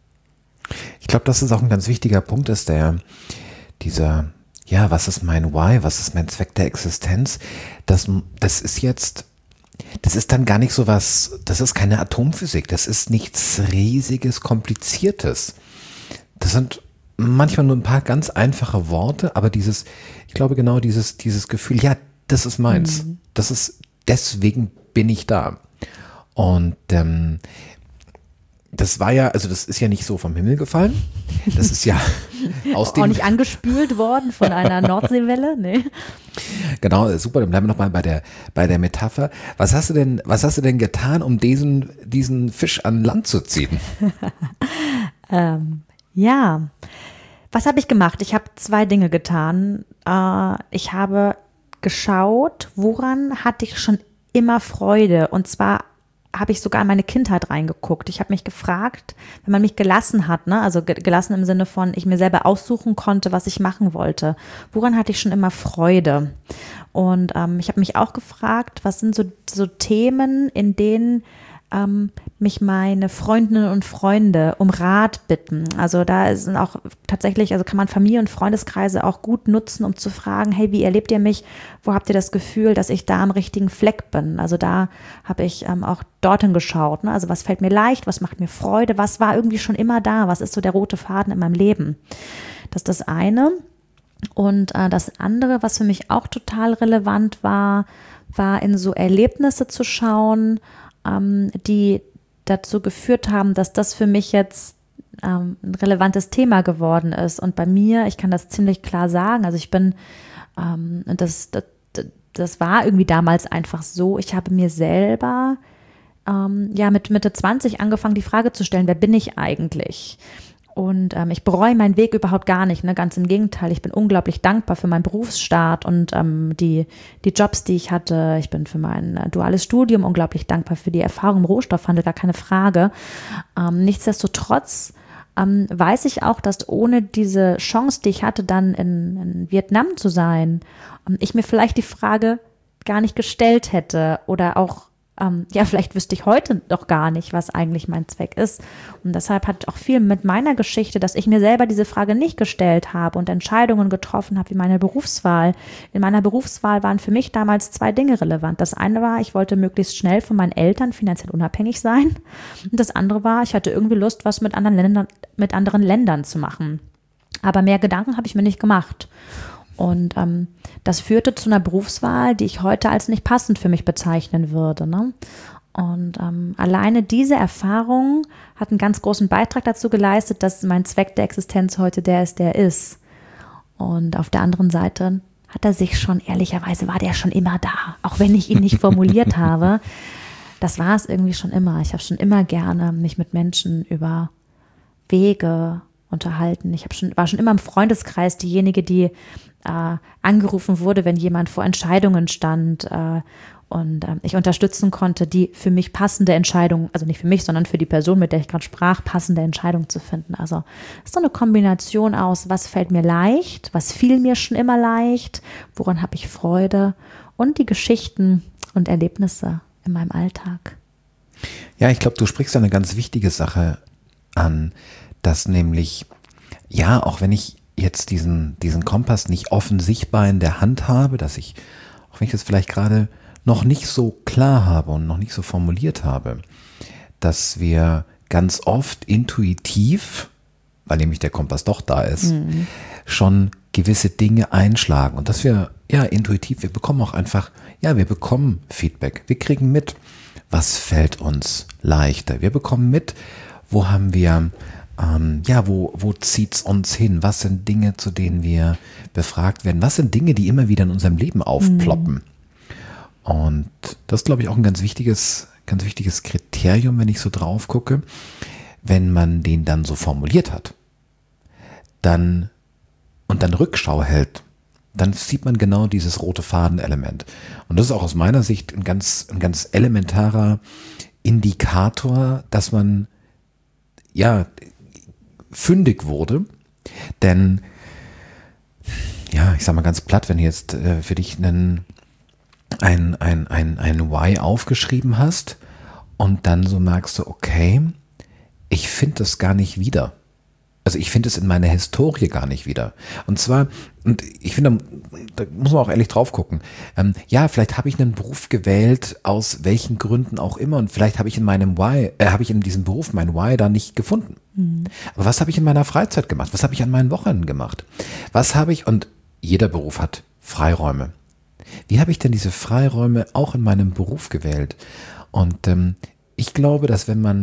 Ich glaube, dass es auch ein ganz wichtiger Punkt ist, der dieser, ja, was ist mein Why, was ist mein Zweck der Existenz, das, das ist jetzt, das ist dann gar nicht so was, das ist keine Atomphysik, das ist nichts riesiges, kompliziertes. Das sind manchmal nur ein paar ganz einfache Worte, aber dieses, ich glaube genau dieses, dieses Gefühl, ja, das ist meins. Mhm. Das ist, deswegen bin ich da. Und ähm, das war ja, also das ist ja nicht so vom Himmel gefallen. Das ist ja aus dem... Auch nicht angespült worden von einer Nordseewelle, nee. Genau, super, dann bleiben wir nochmal bei der, bei der Metapher. Was hast du denn, was hast du denn getan, um diesen, diesen Fisch an Land zu ziehen? ähm, ja, was habe ich gemacht? Ich habe zwei Dinge getan. Äh, ich habe geschaut, woran hatte ich schon immer Freude, und zwar habe ich sogar in meine Kindheit reingeguckt. Ich habe mich gefragt, wenn man mich gelassen hat, ne, also gelassen im Sinne von, ich mir selber aussuchen konnte, was ich machen wollte, woran hatte ich schon immer Freude? Und ähm, ich habe mich auch gefragt, was sind so, so Themen, in denen ähm, mich meine Freundinnen und Freunde um Rat bitten. Also da sind auch tatsächlich, also kann man Familie- und Freundeskreise auch gut nutzen, um zu fragen, hey, wie erlebt ihr mich? Wo habt ihr das Gefühl, dass ich da am richtigen Fleck bin? Also da habe ich ähm, auch dorthin geschaut. Ne? Also was fällt mir leicht? Was macht mir Freude? Was war irgendwie schon immer da? Was ist so der rote Faden in meinem Leben? Das ist das eine. Und äh, das andere, was für mich auch total relevant war, war in so Erlebnisse zu schauen, ähm, die dazu geführt haben, dass das für mich jetzt ähm, ein relevantes Thema geworden ist. Und bei mir, ich kann das ziemlich klar sagen, also ich bin, ähm, das, das, das war irgendwie damals einfach so, ich habe mir selber ähm, ja mit Mitte zwanzig angefangen, die Frage zu stellen, wer bin ich eigentlich? Und ähm, ich bereue meinen Weg überhaupt gar nicht, ne? Ganz im Gegenteil, ich bin unglaublich dankbar für meinen Berufsstart und ähm, die, die Jobs, die ich hatte. Ich bin für mein äh, duales Studium unglaublich dankbar für die Erfahrung im Rohstoffhandel, gar keine Frage. Ähm, nichtsdestotrotz ähm, weiß ich auch, dass ohne diese Chance, die ich hatte, dann in, in Vietnam zu sein, ähm, ich mir vielleicht die Frage gar nicht gestellt hätte oder auch Ähm, ja, vielleicht wüsste ich heute doch gar nicht, was eigentlich mein Zweck ist. Und deshalb hat auch viel mit meiner Geschichte, dass ich mir selber diese Frage nicht gestellt habe und Entscheidungen getroffen habe wie meine Berufswahl. In meiner Berufswahl waren für mich damals zwei Dinge relevant. Das eine war, ich wollte möglichst schnell von meinen Eltern finanziell unabhängig sein. Und das andere war, ich hatte irgendwie Lust, was mit anderen Ländern, mit anderen Ländern zu machen. Aber mehr Gedanken habe ich mir nicht gemacht. Und ähm, das führte zu einer Berufswahl, die ich heute als nicht passend für mich bezeichnen würde. Ne? Und ähm, alleine diese Erfahrung hat einen ganz großen Beitrag dazu geleistet, dass mein Zweck der Existenz heute der ist, der ist. Und auf der anderen Seite hat er sich schon, ehrlicherweise war der schon immer da, auch wenn ich ihn nicht formuliert habe. Das war es irgendwie schon immer. Ich habe schon immer gerne mich mit Menschen über Wege unterhalten. Ich hab schon, war schon immer im Freundeskreis diejenige, die äh, angerufen wurde, wenn jemand vor Entscheidungen stand äh, und äh, ich unterstützen konnte, die für mich passende Entscheidung, also nicht für mich, sondern für die Person, mit der ich gerade sprach, passende Entscheidung zu finden. Also es ist so eine Kombination aus, was fällt mir leicht, was fiel mir schon immer leicht, woran habe ich Freude und die Geschichten und Erlebnisse in meinem Alltag. Ja, ich glaube, du sprichst eine ganz wichtige Sache an, dass nämlich, ja, auch wenn ich jetzt diesen, diesen Kompass nicht offen sichtbar in der Hand habe, dass ich, auch wenn ich das vielleicht gerade noch nicht so klar habe und noch nicht so formuliert habe, dass wir ganz oft intuitiv, weil nämlich der Kompass doch da ist, mhm. schon gewisse Dinge einschlagen und dass wir, ja, intuitiv, wir bekommen auch einfach, ja, wir bekommen Feedback, wir kriegen mit, was fällt uns leichter, wir bekommen mit, wo haben wir Ähm, ja, wo, wo zieht's uns hin? Was sind Dinge, zu denen wir befragt werden? Was sind Dinge, die immer wieder in unserem Leben aufploppen? Mhm. Und das ist, glaube ich, auch ein ganz wichtiges, ganz wichtiges Kriterium, wenn ich so drauf gucke. Wenn man den dann so formuliert hat, dann und dann Rückschau hält, dann sieht man genau dieses rote Fadenelement. Und das ist auch aus meiner Sicht ein ganz, ein ganz elementarer Indikator, dass man ja fündig wurde, denn ja, ich sag mal ganz platt, wenn du jetzt äh, für dich einen, ein, ein, ein, ein Why aufgeschrieben hast und dann so merkst du, okay, ich finde das gar nicht wieder. Also ich finde es in meiner Historie gar nicht wieder. Und zwar, und ich finde, da muss man auch ehrlich drauf gucken, ähm, ja, vielleicht habe ich einen Beruf gewählt, aus welchen Gründen auch immer, und vielleicht habe ich in meinem Why, äh, habe ich in diesem Beruf mein Why da nicht gefunden. Mhm. Aber was habe ich in meiner Freizeit gemacht? Was habe ich an meinen Wochenenden gemacht? Was habe ich, und jeder Beruf hat Freiräume. Wie habe ich denn diese Freiräume auch in meinem Beruf gewählt? Und ähm, ich glaube, dass wenn man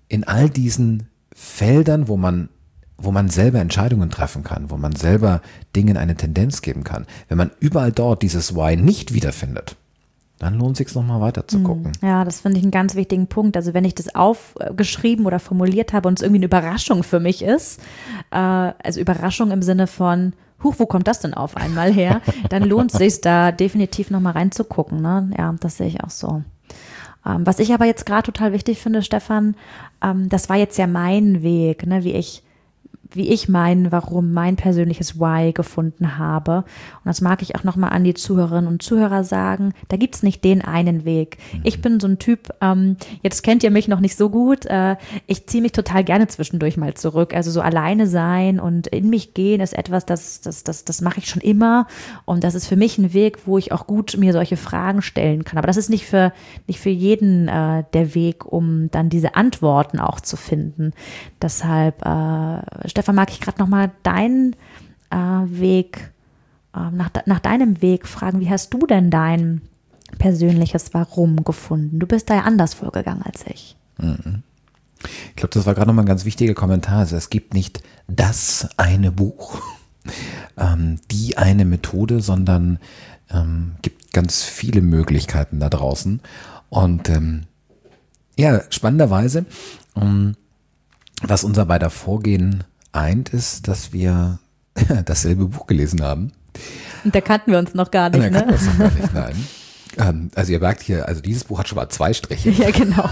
in all diesen Feldern, wo man, wo man selber Entscheidungen treffen kann, wo man selber Dingen eine Tendenz geben kann, wenn man überall dort dieses Why nicht wiederfindet, dann lohnt es sich nochmal weiter zu gucken. Ja, das finde ich einen ganz wichtigen Punkt. Also wenn ich das aufgeschrieben oder formuliert habe und es irgendwie eine Überraschung für mich ist, äh, also Überraschung im Sinne von, huch, wo kommt das denn auf einmal her? Dann lohnt es sich da definitiv nochmal reinzugucken. Ne? Ja, das sehe ich auch so. Ähm, was ich aber jetzt gerade total wichtig finde, Stefan, ähm, das war jetzt ja mein Weg, ne? wie ich wie ich mein Warum, mein persönliches Why gefunden habe. Und das mag ich auch nochmal an die Zuhörerinnen und Zuhörer sagen. Da gibt's nicht den einen Weg. Mhm. Ich bin so ein Typ, ähm, jetzt kennt ihr mich noch nicht so gut, äh, ich ziehe mich total gerne zwischendurch mal zurück. Also so alleine sein und in mich gehen ist etwas, das, das, das, das mache ich schon immer. Und das ist für mich ein Weg, wo ich auch gut mir solche Fragen stellen kann. Aber das ist nicht für, nicht für jeden äh, der Weg, um dann diese Antworten auch zu finden. Deshalb, äh, Stefan, mag ich gerade nochmal deinen äh, Weg, äh, nach, nach deinem Weg fragen, wie hast du denn dein persönliches Warum gefunden? Du bist da ja anders vorgegangen als ich. Mhm. Ich glaube, das war gerade nochmal ein ganz wichtiger Kommentar. Also es gibt nicht das eine Buch, ähm, die eine Methode, sondern ähm, gibt ganz viele Möglichkeiten da draußen. Und ähm, ja, spannenderweise, ähm, was unser beider Vorgehen eint, ist, dass wir dasselbe Buch gelesen haben. Und da kannten wir uns noch gar nicht, da ne? kannten wir uns noch gar nicht, nein. Ähm, also ihr merkt hier, also dieses Buch hat schon mal zwei Striche. Ja, genau.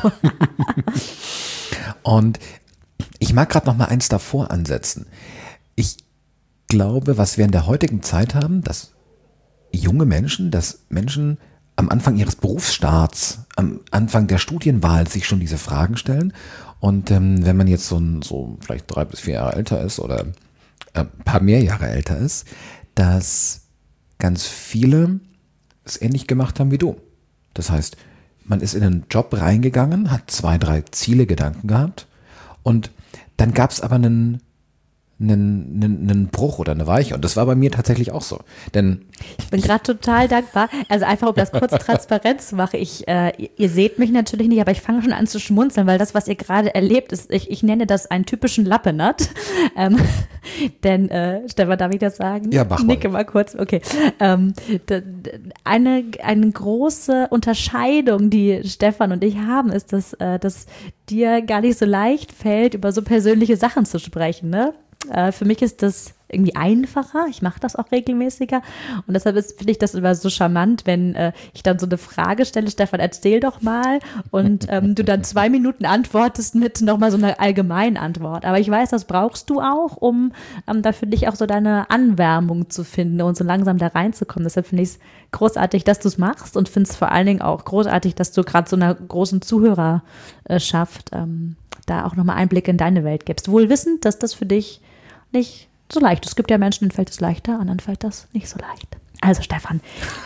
Und ich mag gerade noch mal eins davor ansetzen. Ich glaube, was wir in der heutigen Zeit haben, dass junge Menschen, dass Menschen am Anfang ihres Berufsstarts, am Anfang der Studienwahl sich schon diese Fragen stellen. Und ähm, wenn man jetzt so, so vielleicht drei bis vier Jahre älter ist oder ein paar mehr Jahre älter ist, dass ganz viele es ähnlich gemacht haben wie du. Das heißt, man ist in einen Job reingegangen, hat zwei, drei Ziele, Gedanken gehabt und dann gab es aber einen, einen, einen, einen Bruch oder eine Weiche. Und das war bei mir tatsächlich auch so. Denn ich bin gerade total dankbar. Also einfach, um das kurz transparent zu machen. Ich, äh, ihr seht mich natürlich nicht, aber ich fange schon an zu schmunzeln, weil das, was ihr gerade erlebt, ist, ich, ich nenne das einen typischen Lappenat. Ähm, denn, äh, Stefan, darf ich das sagen? Ja, mach mal. Nicke mal kurz, okay. Ähm, eine, eine große Unterscheidung, die Stefan und ich haben, ist, dass, äh, dass dir gar nicht so leicht fällt, über so persönliche Sachen zu sprechen, ne? Äh, für mich ist das irgendwie einfacher. Ich mache das auch regelmäßiger. Und deshalb finde ich das immer so charmant, wenn äh, ich dann so eine Frage stelle, Stefan, erzähl doch mal. Und ähm, du dann zwei Minuten antwortest mit nochmal so einer allgemeinen Antwort. Aber ich weiß, das brauchst du auch, um ähm, da für dich auch so deine Anwärmung zu finden und so langsam da reinzukommen. Deshalb finde ich es großartig, dass du es machst und finde es vor allen Dingen auch großartig, dass du gerade so einer großen Zuhörerschaft ähm, da auch nochmal Einblick in deine Welt gibst. Wohl wissend, dass das für dich nicht so leicht ist. Es gibt ja Menschen, denen fällt es leichter, anderen fällt das nicht so leicht. Also Stefan.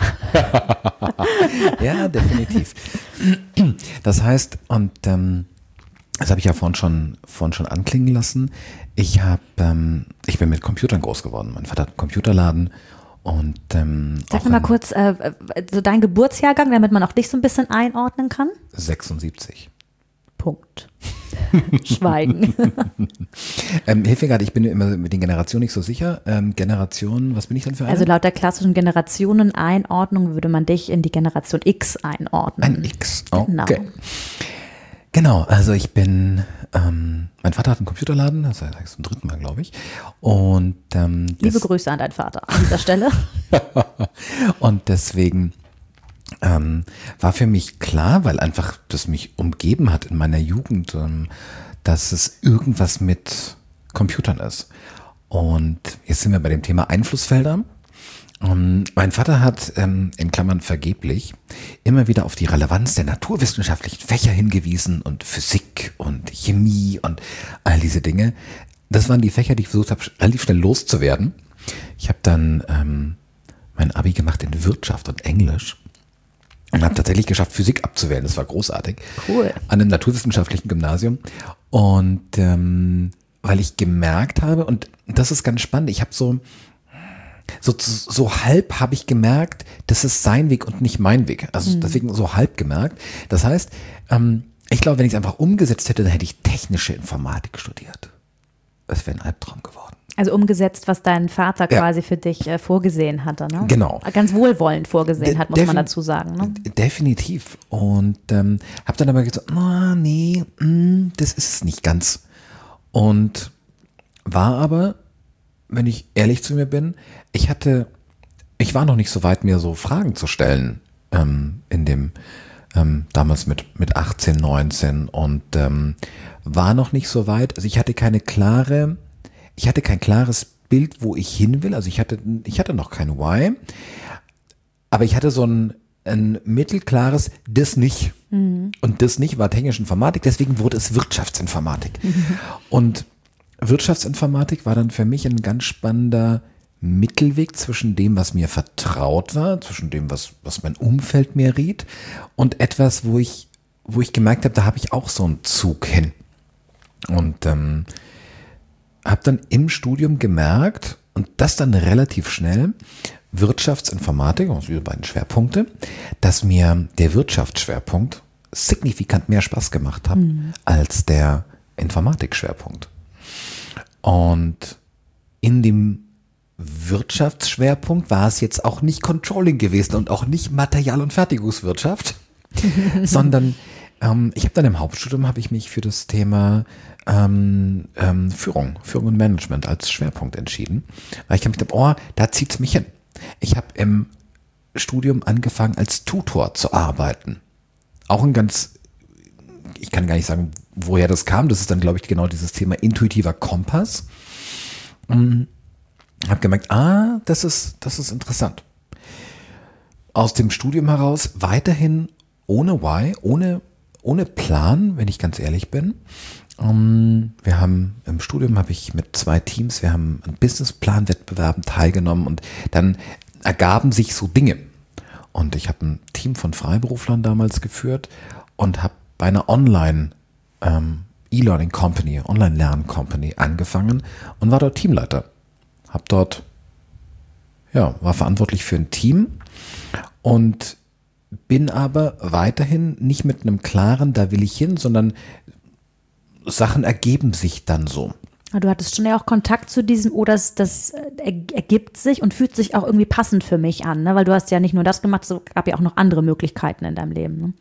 Ja, definitiv. Das heißt, und ähm, das habe ich ja vorhin schon, vorhin schon anklingen lassen, ich, hab, ähm, ich bin mit Computern groß geworden. Mein Vater hat einen Computerladen. Und, ähm, Sag mir mal kurz, äh, so dein Geburtsjahrgang, damit man auch dich so ein bisschen einordnen kann. sechsundsiebzig. Punkt. Schweigen. ähm, hilf mir gerade, ich bin immer mit den Generationen nicht so sicher. Ähm, Generation, was bin ich denn für eine? Also laut der klassischen Generationeneinordnung würde man dich in die Generation X einordnen. Ein X, okay. Genau, genau, also ich bin, ähm, mein Vater hat einen Computerladen, das heißt zum dritten Mal, glaube ich. Und ähm, liebe Grüße an deinen Vater an dieser Stelle. Und deswegen Ähm, war für mich klar, weil einfach das mich umgeben hat in meiner Jugend, ähm, dass es irgendwas mit Computern ist. Und jetzt sind wir bei dem Thema Einflussfelder. Ähm, mein Vater hat, ähm, in Klammern vergeblich, immer wieder auf die Relevanz der naturwissenschaftlichen Fächer hingewiesen und Physik und Chemie und all diese Dinge. Das waren die Fächer, die ich versucht habe, relativ schnell loszuwerden. Ich habe dann ähm, mein Abi gemacht in Wirtschaft und Englisch. Und habe tatsächlich geschafft, Physik abzuwählen. Das war großartig. Cool. An einem naturwissenschaftlichen Gymnasium. Und ähm, weil ich gemerkt habe, und das ist ganz spannend, ich habe so, so, so halb habe ich gemerkt, das ist sein Weg und nicht mein Weg. Also mhm. deswegen so halb gemerkt. Das heißt, ähm, ich glaube, wenn ich es einfach umgesetzt hätte, dann hätte ich technische Informatik studiert. Das wäre ein Albtraum geworden. Also umgesetzt, was dein Vater Ja. quasi für dich äh, vorgesehen hatte, ne? Genau. Ganz wohlwollend vorgesehen hat, muss Defin- man dazu sagen, ne? Definitiv. Und ähm, habe dann aber gesagt, oh, nee, mh, das ist es nicht ganz. Und war aber, wenn ich ehrlich zu mir bin, ich hatte, ich war noch nicht so weit, mir so Fragen zu stellen ähm, in dem, ähm, damals mit, mit achtzehn, neunzehn und ähm, war noch nicht so weit, also ich hatte keine klare, ich hatte kein klares Bild, wo ich hin will, also ich hatte, ich hatte noch kein Why, aber ich hatte so ein, ein mittelklares, das nicht. Mhm. Und das nicht war technische Informatik, deswegen wurde es Wirtschaftsinformatik. Mhm. Und Wirtschaftsinformatik war dann für mich ein ganz spannender Mittelweg zwischen dem, was mir vertraut war, zwischen dem, was, was mein Umfeld mir riet und etwas, wo ich, wo ich gemerkt habe, da habe ich auch so einen Zug hin. Und ähm, habe dann im Studium gemerkt, und das dann relativ schnell, Wirtschaftsinformatik, also diese beiden Schwerpunkte, dass mir der Wirtschaftsschwerpunkt signifikant mehr Spaß gemacht hat mhm. als der Informatikschwerpunkt. Und in dem Wirtschaftsschwerpunkt war es jetzt auch nicht Controlling gewesen und auch nicht Material- und Fertigungswirtschaft, sondern ähm, ich habe dann im Hauptstudium habe ich mich für das Thema ähm, ähm, Führung, Führung und Management als Schwerpunkt entschieden, weil ich gedacht habe, oh, da zieht es mich hin. Ich habe im Studium angefangen als Tutor zu arbeiten. Auch ein ganz, ich kann gar nicht sagen, woher das kam. Das ist dann, glaube ich, genau dieses Thema intuitiver Kompass. Und habe gemerkt, ah, das ist, das ist interessant. Aus dem Studium heraus weiterhin ohne Why, ohne, ohne Plan, wenn ich ganz ehrlich bin. Um, wir haben im Studium habe ich mit zwei Teams, wir haben an Businessplan-Wettbewerben teilgenommen und dann ergaben sich so Dinge. Und ich habe ein Team von Freiberuflern damals geführt und habe bei einer Online ähm, E-Learning Company, Online-Lern-Company angefangen und war dort Teamleiter. Hab dort, ja, war verantwortlich für ein Team und bin aber weiterhin nicht mit einem klaren, da will ich hin, sondern Sachen ergeben sich dann so. Du hattest schon ja auch Kontakt zu diesem, oh, das, das ergibt sich und fühlt sich auch irgendwie passend für mich an, ne? Weil du hast ja nicht nur das gemacht, es gab ja auch noch andere Möglichkeiten in deinem Leben. Ne?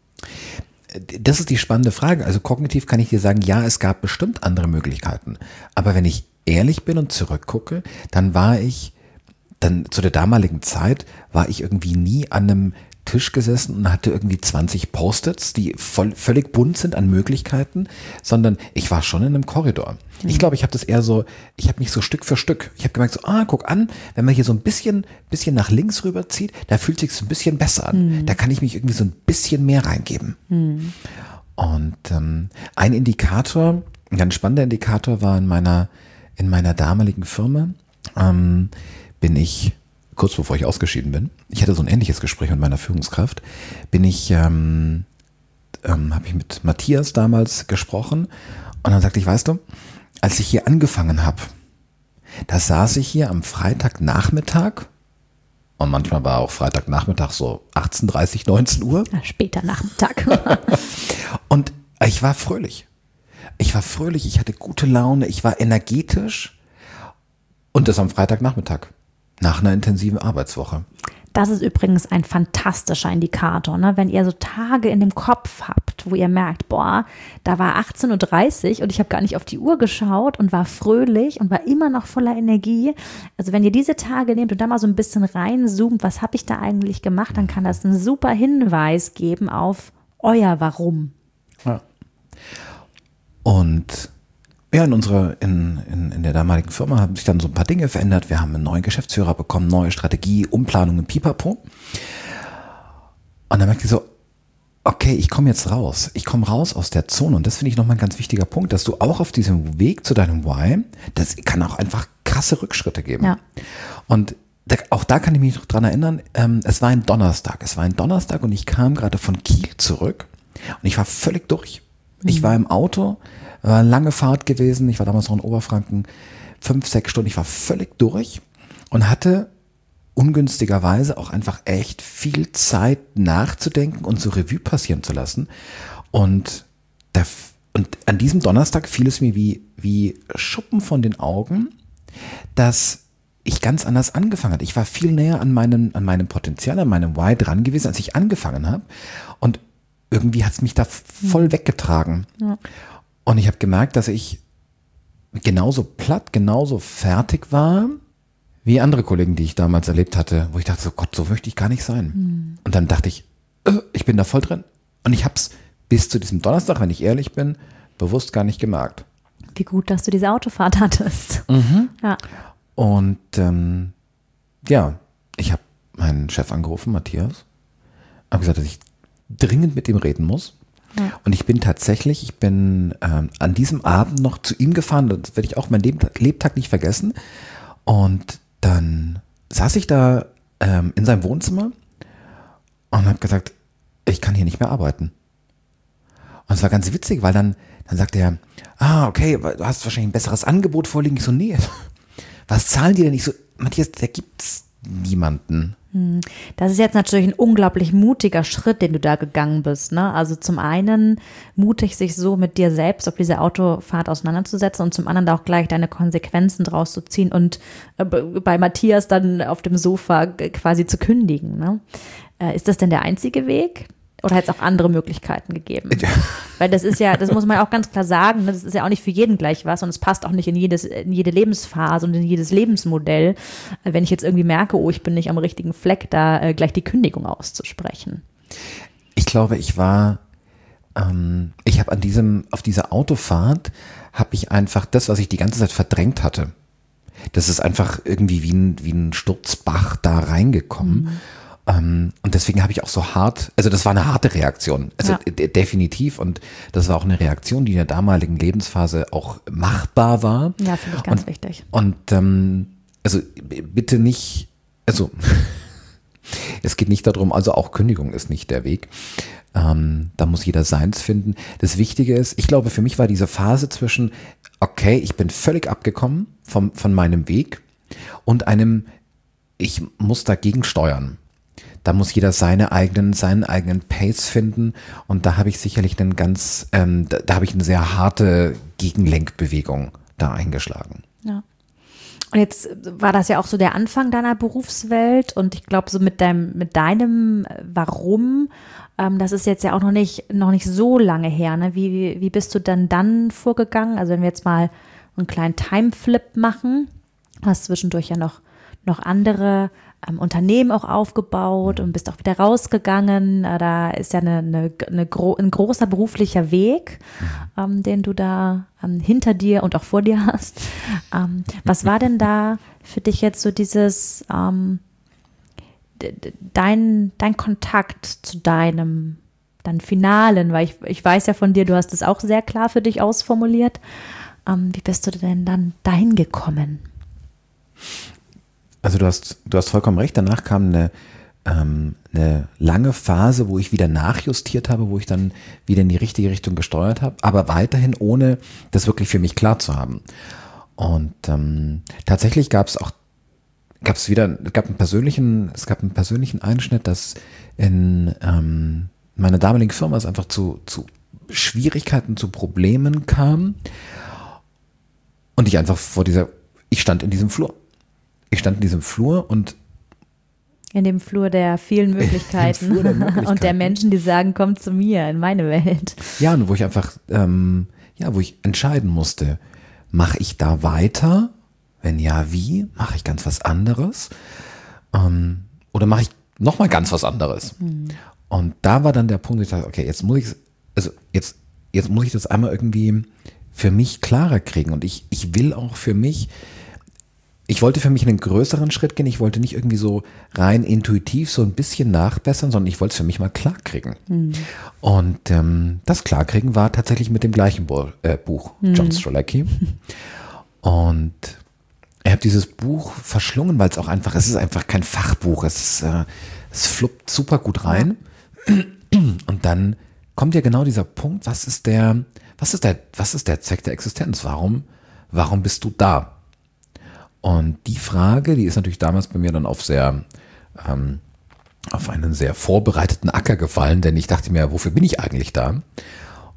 Das ist die spannende Frage. Also kognitiv kann ich dir sagen, ja, es gab bestimmt andere Möglichkeiten. Aber wenn ich ehrlich bin und zurückgucke, dann war ich, dann zu der damaligen Zeit war ich irgendwie nie an einem Tisch gesessen und hatte irgendwie zwanzig Post-its, die voll, völlig bunt sind an Möglichkeiten, sondern ich war schon in einem Korridor. Mhm. Ich glaube, ich habe das eher so, ich habe mich so Stück für Stück, ich habe gemerkt so, ah, guck an, wenn man hier so ein bisschen, bisschen nach links rüberzieht, da fühlt sich so ein bisschen besser an. Mhm. Da kann ich mich irgendwie so ein bisschen mehr reingeben. Mhm. Und ähm, ein Indikator, ein ganz spannender Indikator war in meiner, in meiner damaligen Firma, ähm, bin ich kurz bevor ich ausgeschieden bin, ich hatte so ein ähnliches Gespräch mit meiner Führungskraft, bin ich, ähm, ähm, habe ich mit Matthias damals gesprochen und dann sagte ich, weißt du, als ich hier angefangen habe, da saß ich hier am Freitagnachmittag und manchmal war auch Freitagnachmittag so achtzehn Uhr dreißig, neunzehn Uhr. Ja, später Nachmittag. Und ich war fröhlich. Ich war fröhlich, ich hatte gute Laune, ich war energetisch und das am Freitagnachmittag. Nach einer intensiven Arbeitswoche. Das ist übrigens ein fantastischer Indikator, ne? Wenn ihr so Tage in dem Kopf habt, wo ihr merkt, boah, da war achtzehn Uhr dreißig und ich habe gar nicht auf die Uhr geschaut und war fröhlich und war immer noch voller Energie. Also wenn ihr diese Tage nehmt und da mal so ein bisschen reinzoomt, was habe ich da eigentlich gemacht, dann kann das einen super Hinweis geben auf euer Warum. Ja. Und ja, in unserer, in, in, in der damaligen Firma haben sich dann so ein paar Dinge verändert. Wir haben einen neuen Geschäftsführer bekommen, neue Strategie, Umplanungen, Pipapo. Und dann merkte ich so, okay, ich komme jetzt raus. Ich komme raus aus der Zone. Und das finde ich nochmal ein ganz wichtiger Punkt, dass du auch auf diesem Weg zu deinem Why, das kann auch einfach krasse Rückschritte geben. Ja. Und da, auch da kann ich mich noch dran erinnern, ähm, es war ein Donnerstag. Es war ein Donnerstag und ich kam gerade von Kiel zurück und ich war völlig durch. Mhm. Ich war im Auto, war eine lange Fahrt gewesen. Ich war damals noch in Oberfranken, fünf, sechs Stunden. Ich war völlig durch und hatte ungünstigerweise auch einfach echt viel Zeit nachzudenken und so Revue passieren zu lassen. Und, da, und an diesem Donnerstag fiel es mir wie, wie Schuppen von den Augen, dass ich ganz anders angefangen habe. Ich war viel näher an meinem, an meinem Potenzial, an meinem Why dran gewesen, als ich angefangen habe. Und irgendwie hat es mich da voll weggetragen. Ja. Und ich habe gemerkt, dass ich genauso platt, genauso fertig war, wie andere Kollegen, die ich damals erlebt hatte, wo ich dachte, so Gott, so möchte ich gar nicht sein. Mhm. Und dann dachte ich, äh, ich bin da voll drin. Und ich habe es bis zu diesem Donnerstag, wenn ich ehrlich bin, bewusst gar nicht gemerkt. Wie gut, dass du diese Autofahrt hattest. Mhm. Ja. Und ähm, ja, ich habe meinen Chef angerufen, Matthias, habe gesagt, dass ich dringend mit ihm reden muss. Ja. Und ich bin tatsächlich, ich bin ähm, an diesem Abend noch zu ihm gefahren, das werde ich auch mein Leb- Lebtag nicht vergessen. Und dann saß ich da ähm, in seinem Wohnzimmer und habe gesagt, ich kann hier nicht mehr arbeiten. Und es war ganz witzig, weil dann, dann sagt er, ah, okay, du hast wahrscheinlich ein besseres Angebot vorliegen. Ich so, nee, was zahlen die denn? Ich so, Matthias, da gibt's niemanden. Das ist jetzt natürlich ein unglaublich mutiger Schritt, den du da gegangen bist, ne? Also zum einen mutig, sich so mit dir selbst auf diese Autofahrt auseinanderzusetzen und zum anderen da auch gleich deine Konsequenzen draus zu ziehen und bei Matthias dann auf dem Sofa quasi zu kündigen, ne? Ist das denn der einzige Weg? Oder hat es auch andere Möglichkeiten gegeben? Ja. Weil das ist ja, das muss man ja auch ganz klar sagen, das ist ja auch nicht für jeden gleich was und es passt auch nicht in, jedes, in jede Lebensphase und in jedes Lebensmodell, wenn ich jetzt irgendwie merke, oh, ich bin nicht am richtigen Fleck, da äh, gleich die Kündigung auszusprechen. Ich glaube, ich war, ähm, ich habe an diesem, auf dieser Autofahrt, habe ich einfach das, was ich die ganze Zeit verdrängt hatte, das ist einfach irgendwie wie ein, wie ein Sturzbach da reingekommen. Mhm. Um, und deswegen habe ich auch so hart, also das war eine harte Reaktion, also ja. d- definitiv und das war auch eine Reaktion, die in der damaligen Lebensphase auch machbar war. Ja, finde ich ganz und, wichtig. Und ähm, also bitte nicht, also es geht nicht darum, also auch Kündigung ist nicht der Weg, ähm, da muss jeder seins finden. Das Wichtige ist, ich glaube für mich war diese Phase zwischen, okay, ich bin völlig abgekommen vom, von meinem Weg und einem, ich muss dagegen steuern. Da muss jeder seine eigenen, seinen eigenen Pace finden und da habe ich sicherlich einen ganz, ähm, da, da habe ich eine sehr harte Gegenlenkbewegung da eingeschlagen. Ja. Und jetzt war das ja auch so der Anfang deiner Berufswelt und ich glaube so mit deinem, mit deinem Warum, ähm, das ist jetzt ja auch noch nicht, noch nicht so lange her, ne? Wie, wie bist du dann dann vorgegangen? Also wenn wir jetzt mal einen kleinen Timeflip machen, hast zwischendurch ja noch, noch andere ähm, Unternehmen auch aufgebaut und bist auch wieder rausgegangen. Äh, da ist ja eine, eine, eine gro- ein großer beruflicher Weg, ähm, den du da ähm, hinter dir und auch vor dir hast. Ähm, was war denn da für dich jetzt so dieses, ähm, d- d- dein, dein Kontakt zu deinem, deinem Finalen? Weil ich, ich weiß ja von dir, du hast es auch sehr klar für dich ausformuliert. Ähm, wie bist du denn dann dahin gekommen? Also du hast, du hast vollkommen recht, danach kam eine, ähm, eine lange Phase, wo ich wieder nachjustiert habe, wo ich dann wieder in die richtige Richtung gesteuert habe, aber weiterhin ohne das wirklich für mich klar zu haben. Und ähm, tatsächlich gab es auch, gab es wieder, es gab einen persönlichen, es gab einen persönlichen Einschnitt, dass in ähm, meiner damaligen Firma es einfach zu, zu Schwierigkeiten, zu Problemen kam und ich einfach vor dieser, ich stand in diesem Flur. Ich stand in diesem Flur und in dem Flur der vielen Möglichkeiten, Flur der Möglichkeiten. Und der Menschen, die sagen, komm zu mir, in meine Welt. Ja, und wo ich einfach, ähm, ja, wo ich entscheiden musste, mache ich da weiter? Wenn ja, wie? Mache ich ganz was anderes? Ähm, oder mache ich nochmal ganz was anderes? Mhm. Und da war dann der Punkt, wo ich dachte, okay, jetzt muss ich, also jetzt, jetzt muss ich das einmal irgendwie für mich klarer kriegen. Und ich, ich will auch für mich, ich wollte für mich einen größeren Schritt gehen. Ich wollte nicht irgendwie so rein intuitiv so ein bisschen nachbessern, sondern ich wollte es für mich mal klarkriegen. Mhm. Und ähm, das Klarkriegen war tatsächlich mit dem gleichen Bo- äh, Buch, mhm. John Strzelecki. Und ich habe dieses Buch verschlungen, weil es auch einfach, es ist einfach kein Fachbuch. Es, äh, es fluppt super gut rein. Ja. Und dann kommt ja genau dieser Punkt, was ist der, was ist der, was ist der Zweck der Existenz? Warum, warum bist du da? Und die Frage, die ist natürlich damals bei mir dann auf sehr, ähm, auf einen sehr vorbereiteten Acker gefallen, denn ich dachte mir, wofür bin ich eigentlich da?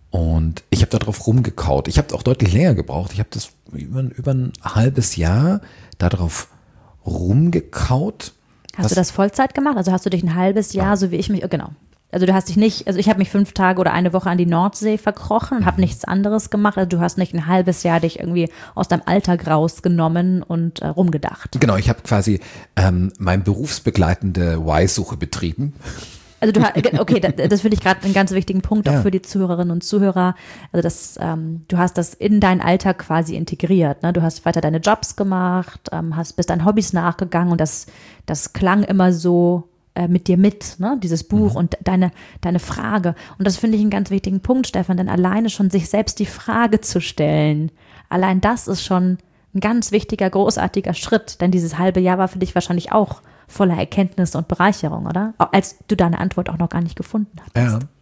Und ich habe darauf rumgekaut. Ich habe auch deutlich länger gebraucht. Ich habe das über, über ein halbes Jahr darauf rumgekaut. Hast du das Vollzeit gemacht? Also hast du dich ein halbes Jahr, ja. so wie ich mich, genau. Also du hast dich nicht, also ich habe mich fünf Tage oder eine Woche an die Nordsee verkrochen und habe nichts anderes gemacht. Also du hast nicht ein halbes Jahr dich irgendwie aus deinem Alltag rausgenommen und äh, rumgedacht. Genau, ich habe quasi ähm, meine berufsbegleitende Why-Suche betrieben. Also du hast, okay, das, das finde ich gerade einen ganz wichtigen Punkt auch ja. für die Zuhörerinnen und Zuhörer. Also das, ähm, du hast das in deinen Alltag quasi integriert. Ne? Du hast weiter deine Jobs gemacht, ähm, hast bist deinen Hobbys nachgegangen und das, das klang immer so äh, mit dir mit, ne? Dieses Buch mhm. und deine, deine Frage. Und das finde ich einen ganz wichtigen Punkt, Stefan, denn alleine schon sich selbst die Frage zu stellen, allein das ist schon ein ganz wichtiger, großartiger Schritt, denn dieses halbe Jahr war für dich wahrscheinlich auch voller Erkenntnis und Bereicherung, oder? Als du deine Antwort auch noch gar nicht gefunden hattest. Ja.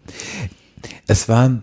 Es war,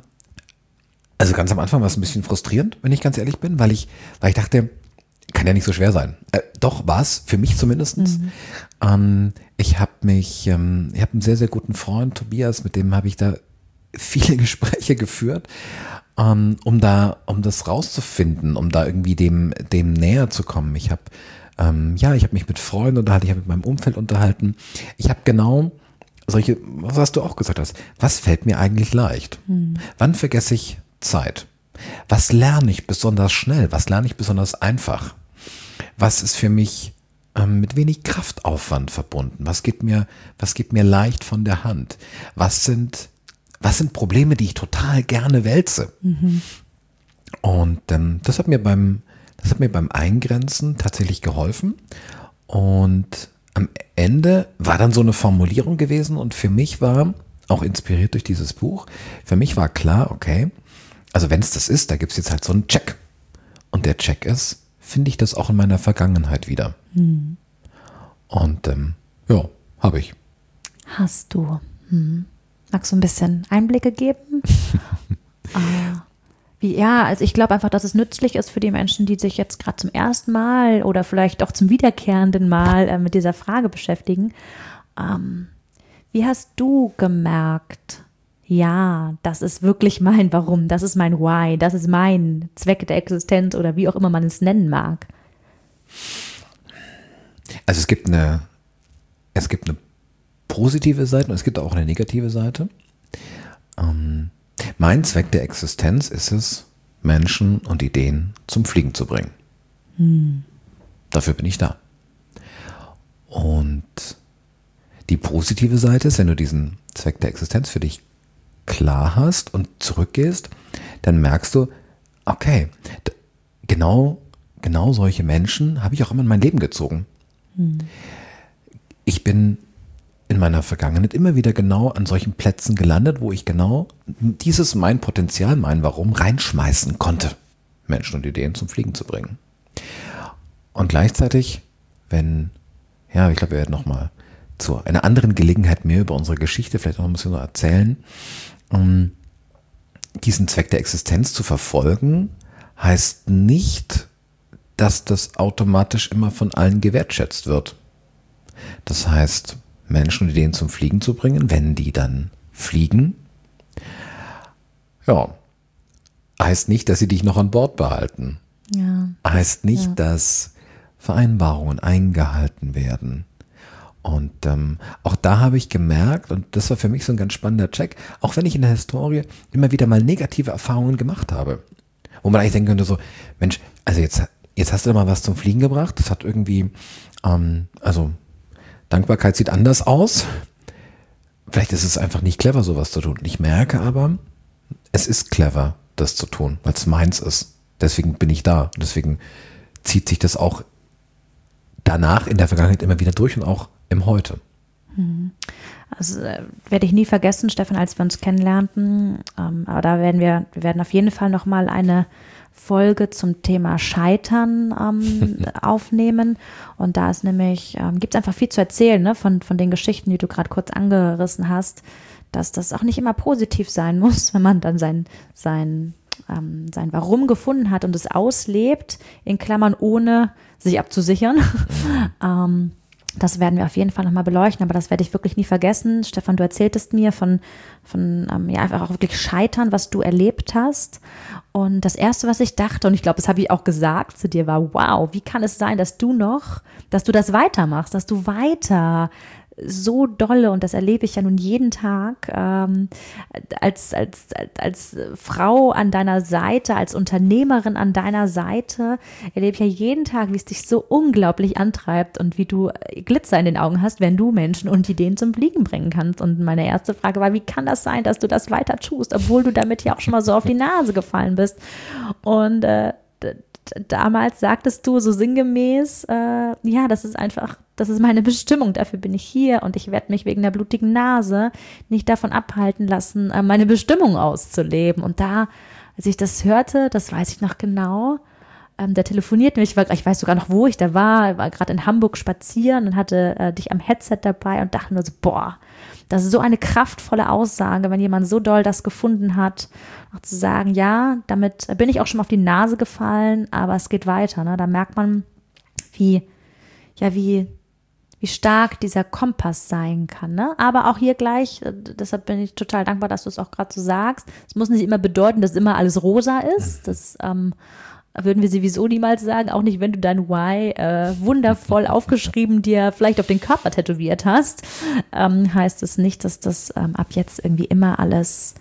also ganz am Anfang war es ein bisschen frustrierend, wenn ich ganz ehrlich bin, weil ich, weil ich dachte, kann ja nicht so schwer sein. Äh, doch war es, für mich zumindest. Mhm. Ähm, ich habe mich, ähm, ich habe einen sehr, sehr guten Freund, Tobias, mit dem habe ich da viele Gespräche geführt, ähm, um da, um das rauszufinden, um da irgendwie dem, dem näher zu kommen. Ich habe Ähm, ja, ich habe mich mit Freunden unterhalten, ich habe mit meinem Umfeld unterhalten. Ich habe genau solche, was du auch gesagt hast, was fällt mir eigentlich leicht? Hm. Wann vergesse ich Zeit? Was lerne ich besonders schnell? Was lerne ich besonders einfach? Was ist für mich ähm, mit wenig Kraftaufwand verbunden? Was geht mir, was geht mir leicht von der Hand? Was sind, was sind Probleme, die ich total gerne wälze? Mhm. Und ähm, das hat mir beim Das hat mir beim Eingrenzen tatsächlich geholfen und am Ende war dann so eine Formulierung gewesen und für mich war, auch inspiriert durch dieses Buch, für mich war klar, okay, also wenn es das ist, da gibt es jetzt halt so einen Check und der Check ist, finde ich das auch in meiner Vergangenheit wieder. Hm. Und ähm, ja, habe ich. Hast du. Hm. Magst du ein bisschen Einblicke geben? ah. Wie, ja, also ich glaube einfach, dass es nützlich ist für die Menschen, die sich jetzt gerade zum ersten Mal oder vielleicht auch zum wiederkehrenden Mal äh, mit dieser Frage beschäftigen. Ähm, wie hast du gemerkt, ja, das ist wirklich mein Warum, das ist mein Why, das ist mein Zweck der Existenz oder wie auch immer man es nennen mag? Also es gibt eine, es gibt eine positive Seite und es gibt auch eine negative Seite. Ähm, Mein Zweck der Existenz ist es, Menschen und Ideen zum Fliegen zu bringen. Hm. Dafür bin ich da. Und die positive Seite ist, wenn du diesen Zweck der Existenz für dich klar hast und zurückgehst, dann merkst du, okay, genau, genau solche Menschen habe ich auch immer in mein Leben gezogen. Hm. Ich bin in meiner Vergangenheit immer wieder genau an solchen Plätzen gelandet, wo ich genau dieses mein Potenzial, mein Warum reinschmeißen konnte, Menschen und Ideen zum Fliegen zu bringen. Und gleichzeitig, wenn, ja, ich glaube, wir werden nochmal zu einer anderen Gelegenheit mehr über unsere Geschichte vielleicht noch ein bisschen so erzählen, um diesen Zweck der Existenz zu verfolgen, heißt nicht, dass das automatisch immer von allen gewertschätzt wird. Das heißt, Menschen und Ideen zum Fliegen zu bringen, wenn die dann fliegen, ja, heißt nicht, dass sie dich noch an Bord behalten. Ja, heißt nicht, ja. dass Vereinbarungen eingehalten werden. Und ähm, auch da habe ich gemerkt, und das war für mich so ein ganz spannender Check, auch wenn ich in der Historie immer wieder mal negative Erfahrungen gemacht habe, wo man eigentlich denken könnte so, Mensch, also jetzt, jetzt hast du mal was zum Fliegen gebracht, das hat irgendwie, ähm, also Dankbarkeit sieht anders aus. Vielleicht ist es einfach nicht clever, sowas zu tun. Ich merke aber, es ist clever, das zu tun, weil es meins ist. Deswegen bin ich da. Und deswegen zieht sich das auch danach in der Vergangenheit immer wieder durch und auch im Heute. Also äh, werde ich nie vergessen, Stefan, als wir uns kennenlernten. Ähm, aber da werden wir, wir werden auf jeden Fall nochmal eine Folge zum Thema Scheitern ähm, aufnehmen. Und da ist nämlich, ähm, gibt es einfach viel zu erzählen, ne, von, von den Geschichten, die du gerade kurz angerissen hast, dass das auch nicht immer positiv sein muss, wenn man dann sein, sein, ähm, sein Warum gefunden hat und es auslebt, in Klammern ohne sich abzusichern. ähm, Das werden wir auf jeden Fall nochmal beleuchten, aber das werde ich wirklich nie vergessen. Stefan, du erzähltest mir von, von ähm, ja, einfach auch wirklich Scheitern, was du erlebt hast. Und das Erste, was ich dachte, und ich glaube, das habe ich auch gesagt zu dir, war, wow, wie kann es sein, dass du noch, dass du das weitermachst, dass du weiter so dolle, und das erlebe ich ja nun jeden Tag, ähm, als, als, als Frau an deiner Seite, als Unternehmerin an deiner Seite, erlebe ich ja jeden Tag, wie es dich so unglaublich antreibt und wie du Glitzer in den Augen hast, wenn du Menschen und Ideen zum Fliegen bringen kannst. Und meine erste Frage war, wie kann das sein, dass du das weiter tust, obwohl du damit ja auch schon mal so auf die Nase gefallen bist? Und äh, damals sagtest du so sinngemäß, äh, ja, das ist einfach, das ist meine Bestimmung, dafür bin ich hier und ich werde mich wegen der blutigen Nase nicht davon abhalten lassen, äh, meine Bestimmung auszuleben. Und da, als ich das hörte, das weiß ich noch genau, ähm, der telefoniert mir, ich, war, ich weiß sogar noch, wo ich da war, ich war gerade in Hamburg spazieren und hatte äh, dich am Headset dabei und dachte nur so, boah, das ist so eine kraftvolle Aussage, wenn jemand so doll das gefunden hat, auch zu sagen, ja, damit bin ich auch schon mal auf die Nase gefallen, aber es geht weiter. Ne? Da merkt man, wie, ja, wie, wie stark dieser Kompass sein kann. Ne? Aber auch hier gleich, deshalb bin ich total dankbar, dass du es auch gerade so sagst. Es muss nicht immer bedeuten, dass immer alles rosa ist. Das ähm, würden wir sowieso niemals sagen, auch nicht, wenn du dein Why äh, wundervoll aufgeschrieben dir vielleicht auf den Körper tätowiert hast, ähm, heißt es nicht, dass das ähm, ab jetzt irgendwie immer alles,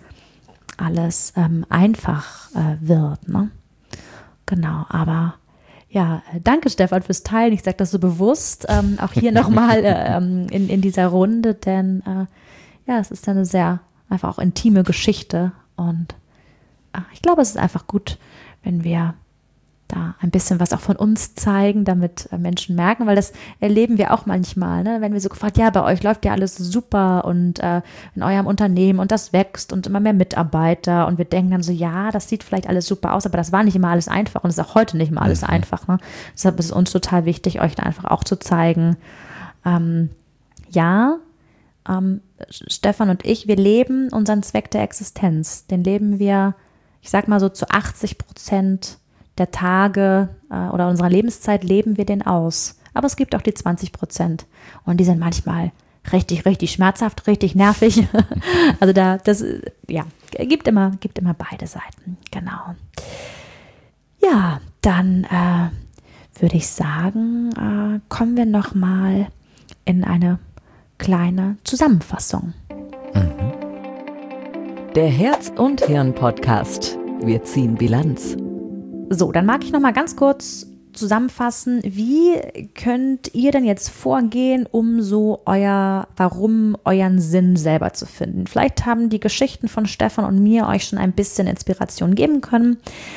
alles ähm, einfach äh, wird. Ne? Genau, aber ja, danke Stefan fürs Teilen. Ich sage das so bewusst, ähm, auch hier nochmal äh, ähm, in, in dieser Runde, denn äh, ja, es ist eine sehr einfach auch intime Geschichte und äh, ich glaube, es ist einfach gut, wenn wir da ein bisschen was auch von uns zeigen, damit äh, Menschen merken, weil das erleben wir auch manchmal, ne? Wenn wir so gefragt, ja, bei euch läuft ja alles super und äh, in eurem Unternehmen und das wächst und immer mehr Mitarbeiter und wir denken dann so, ja, das sieht vielleicht alles super aus, aber das war nicht immer alles einfach und es ist auch heute nicht immer alles mhm. einfach. Ne? Deshalb ist es uns total wichtig, euch da einfach auch zu zeigen, ähm, ja, ähm, Stefan und ich, wir leben unseren Zweck der Existenz, den leben wir, ich sag mal so zu achtzig Prozent der Tage äh, oder unserer Lebenszeit leben wir den aus. Aber es gibt auch die zwanzig Prozent und die sind manchmal richtig, richtig schmerzhaft, richtig nervig. Also da, das, ja, gibt immer, gibt immer beide Seiten, genau. Ja, dann äh, würde ich sagen, äh, kommen wir nochmal in eine kleine Zusammenfassung. Mhm. Der Herz- und Hirn-Podcast. Wir ziehen Bilanz. So, dann mag ich noch mal ganz kurz zusammenfassen, wie könnt ihr denn jetzt vorgehen, um so euer, warum euren Sinn selber zu finden? Vielleicht haben die Geschichten von Stefan und mir euch schon ein bisschen Inspiration geben können.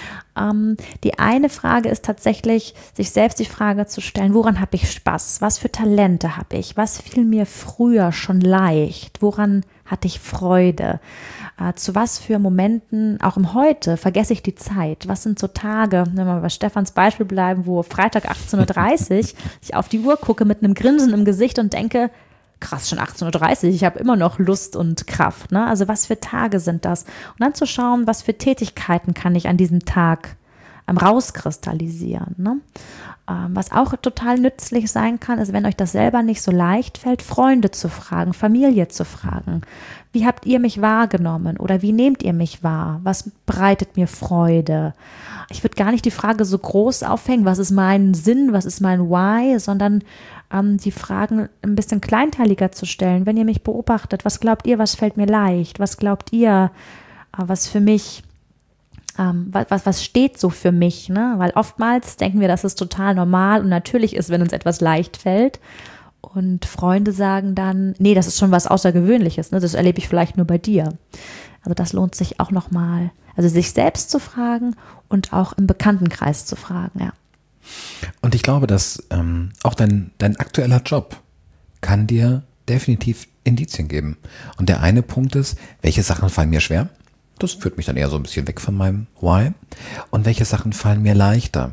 Ähm, die eine Frage ist tatsächlich, sich selbst die Frage zu stellen, woran habe ich Spaß? Was für Talente habe ich? Was fiel mir früher schon leicht? Woran hatte ich Freude? Äh, zu was für Momenten, auch im Heute, vergesse ich die Zeit? Was sind so Tage, wenn wir bei Stefans Beispiel bleiben, wo Freitag achtzehn Uhr dreißig ich auf die Uhr gucke mit einem Grinsen im Gesicht und denke, krass, schon achtzehn Uhr dreißig, ich habe immer noch Lust und Kraft. Ne? Also was für Tage sind das? Und dann zu schauen, was für Tätigkeiten kann ich an diesem Tag ähm, rauskristallisieren. Ne? Ähm, was auch total nützlich sein kann, ist, wenn euch das selber nicht so leicht fällt, Freunde zu fragen, Familie zu fragen. Wie habt ihr mich wahrgenommen oder wie nehmt ihr mich wahr? Was bereitet mir Freude? Ich würde gar nicht die Frage so groß aufhängen, was ist mein Sinn, was ist mein Why, sondern ähm, die Fragen ein bisschen kleinteiliger zu stellen. Wenn ihr mich beobachtet, was glaubt ihr, was fällt mir leicht? Was glaubt ihr, äh, was für mich, ähm, was, was steht so für mich? Ne? Weil oftmals denken wir, dass es total normal und natürlich ist, wenn uns etwas leicht fällt. Und Freunde sagen dann, nee, das ist schon was Außergewöhnliches, ne? Das erlebe ich vielleicht nur bei dir. Also das lohnt sich auch nochmal, also sich selbst zu fragen und auch im Bekanntenkreis zu fragen, ja. Und ich glaube, dass ähm, auch dein, dein aktueller Job kann dir definitiv Indizien geben. Und der eine Punkt ist, welche Sachen fallen mir schwer? Das führt mich dann eher so ein bisschen weg von meinem Why. Und welche Sachen fallen mir leichter?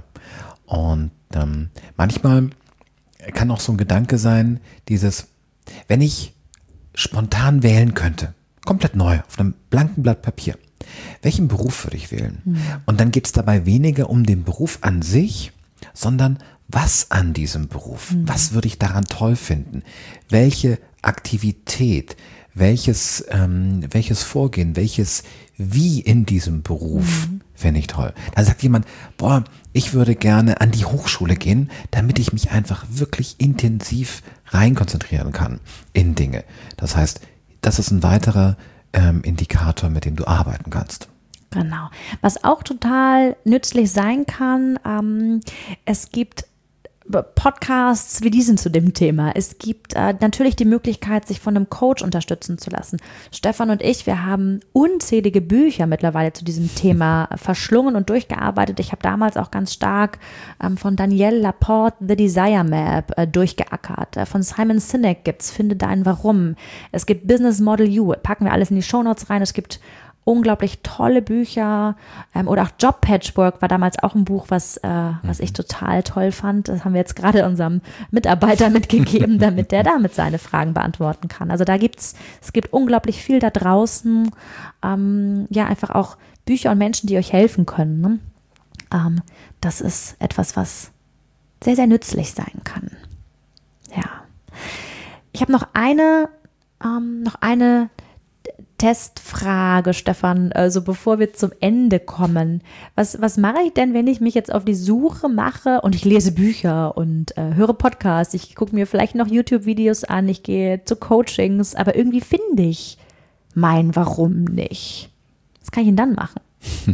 Und ähm, manchmal kann auch so ein Gedanke sein, dieses, wenn ich spontan wählen könnte, komplett neu, auf einem blanken Blatt Papier, welchen Beruf würde ich wählen? Mhm. Und dann geht es dabei weniger um den Beruf an sich, sondern was an diesem Beruf, mhm. was würde ich daran toll finden, welche Aktivität, welches, ähm, welches Vorgehen, welches Wie in diesem Beruf mhm. fände ich toll. Da sagt jemand, boah, ich würde gerne an die Hochschule gehen, damit ich mich einfach wirklich intensiv rein konzentrieren kann in Dinge. Das heißt, das ist ein weiterer ähm, Indikator, mit dem du arbeiten kannst. Genau. Was auch total nützlich sein kann, ähm, es gibt Podcasts wie diesen zu dem Thema. Es gibt äh, natürlich die Möglichkeit, sich von einem Coach unterstützen zu lassen. Stefan und ich, wir haben unzählige Bücher mittlerweile zu diesem Thema verschlungen und durchgearbeitet. Ich habe damals auch ganz stark ähm, von Danielle Laporte The Desire Map äh, durchgeackert. Äh, von Simon Sinek gibt's Finde dein Warum. Es gibt Business Model U. Packen wir alles in die Shownotes rein. Es gibt unglaublich tolle Bücher ähm, oder auch Job Patchwork war damals auch ein Buch, was, äh, was ich total toll fand. Das haben wir jetzt gerade unserem Mitarbeiter mitgegeben, damit der damit seine Fragen beantworten kann. Also da gibt's, es gibt unglaublich viel da draußen, ähm, ja einfach auch Bücher und Menschen, die euch helfen können. Ne? Ähm, das ist etwas, was sehr, sehr nützlich sein kann. Ja. Ich habe noch eine, ähm, noch eine Testfrage, Stefan, also bevor wir zum Ende kommen. Was, was mache ich denn, wenn ich mich jetzt auf die Suche mache und ich lese Bücher und äh, höre Podcasts, ich gucke mir vielleicht noch YouTube-Videos an, ich gehe zu Coachings, aber irgendwie finde ich mein Warum nicht. Was kann ich denn dann machen?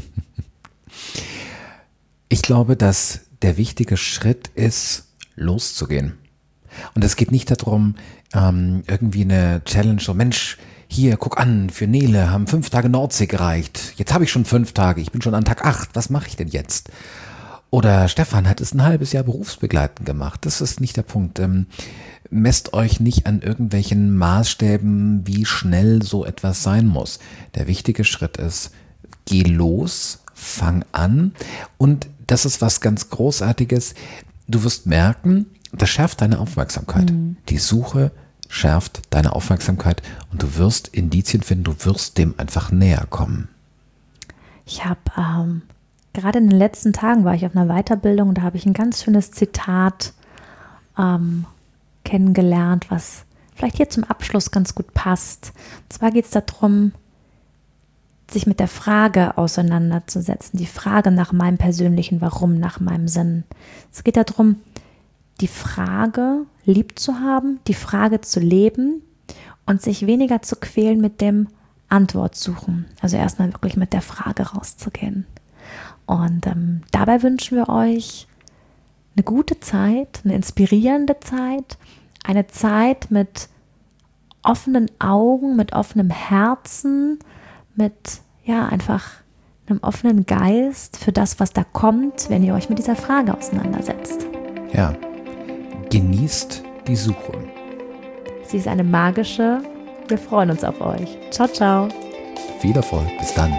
Ich glaube, dass der wichtige Schritt ist, loszugehen. Und es geht nicht darum, ähm, irgendwie eine Challenge, so Mensch, hier, guck an, für Nele haben fünf Tage Nordsee gereicht. Jetzt habe ich schon fünf Tage, ich bin schon an Tag acht, was mache ich denn jetzt? Oder Stefan hat es ein halbes Jahr berufsbegleitend gemacht. Das ist nicht der Punkt. Ähm, messt euch nicht an irgendwelchen Maßstäben, wie schnell so etwas sein muss. Der wichtige Schritt ist, geh los, fang an. Und das ist was ganz Großartiges. Du wirst merken, das schärft deine Aufmerksamkeit. Mhm. Die Suche schärft deine Aufmerksamkeit und du wirst Indizien finden, du wirst dem einfach näher kommen. Ich habe ähm, gerade in den letzten Tagen war ich auf einer Weiterbildung und da habe ich ein ganz schönes Zitat ähm, kennengelernt, was vielleicht hier zum Abschluss ganz gut passt. Und zwar geht es darum, sich mit der Frage auseinanderzusetzen, die Frage nach meinem persönlichen Warum, nach meinem Sinn. Es geht darum, die Frage lieb zu haben, die Frage zu leben und sich weniger zu quälen mit dem Antwort suchen. Also erstmal wirklich mit der Frage rauszugehen. Und ähm, dabei wünschen wir euch eine gute Zeit, eine inspirierende Zeit, eine Zeit mit offenen Augen, mit offenem Herzen, mit ja einfach einem offenen Geist für das, was da kommt, wenn ihr euch mit dieser Frage auseinandersetzt. Ja. Genießt die Suche. Sie ist eine magische. Wir freuen uns auf euch. Ciao, ciao. Viel Erfolg. Bis dann.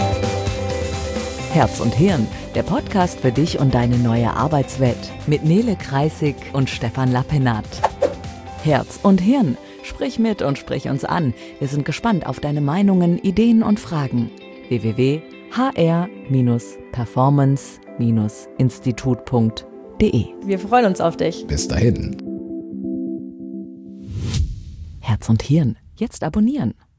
Herz und Hirn, der Podcast für dich und deine neue Arbeitswelt mit Nele Kreissig und Stefan Lappenat. Herz und Hirn, sprich mit und sprich uns an. Wir sind gespannt auf deine Meinungen, Ideen und Fragen. w w w punkt h r performance institut punkt de. Wir freuen uns auf dich. Bis dahin. Herz und Hirn, jetzt abonnieren.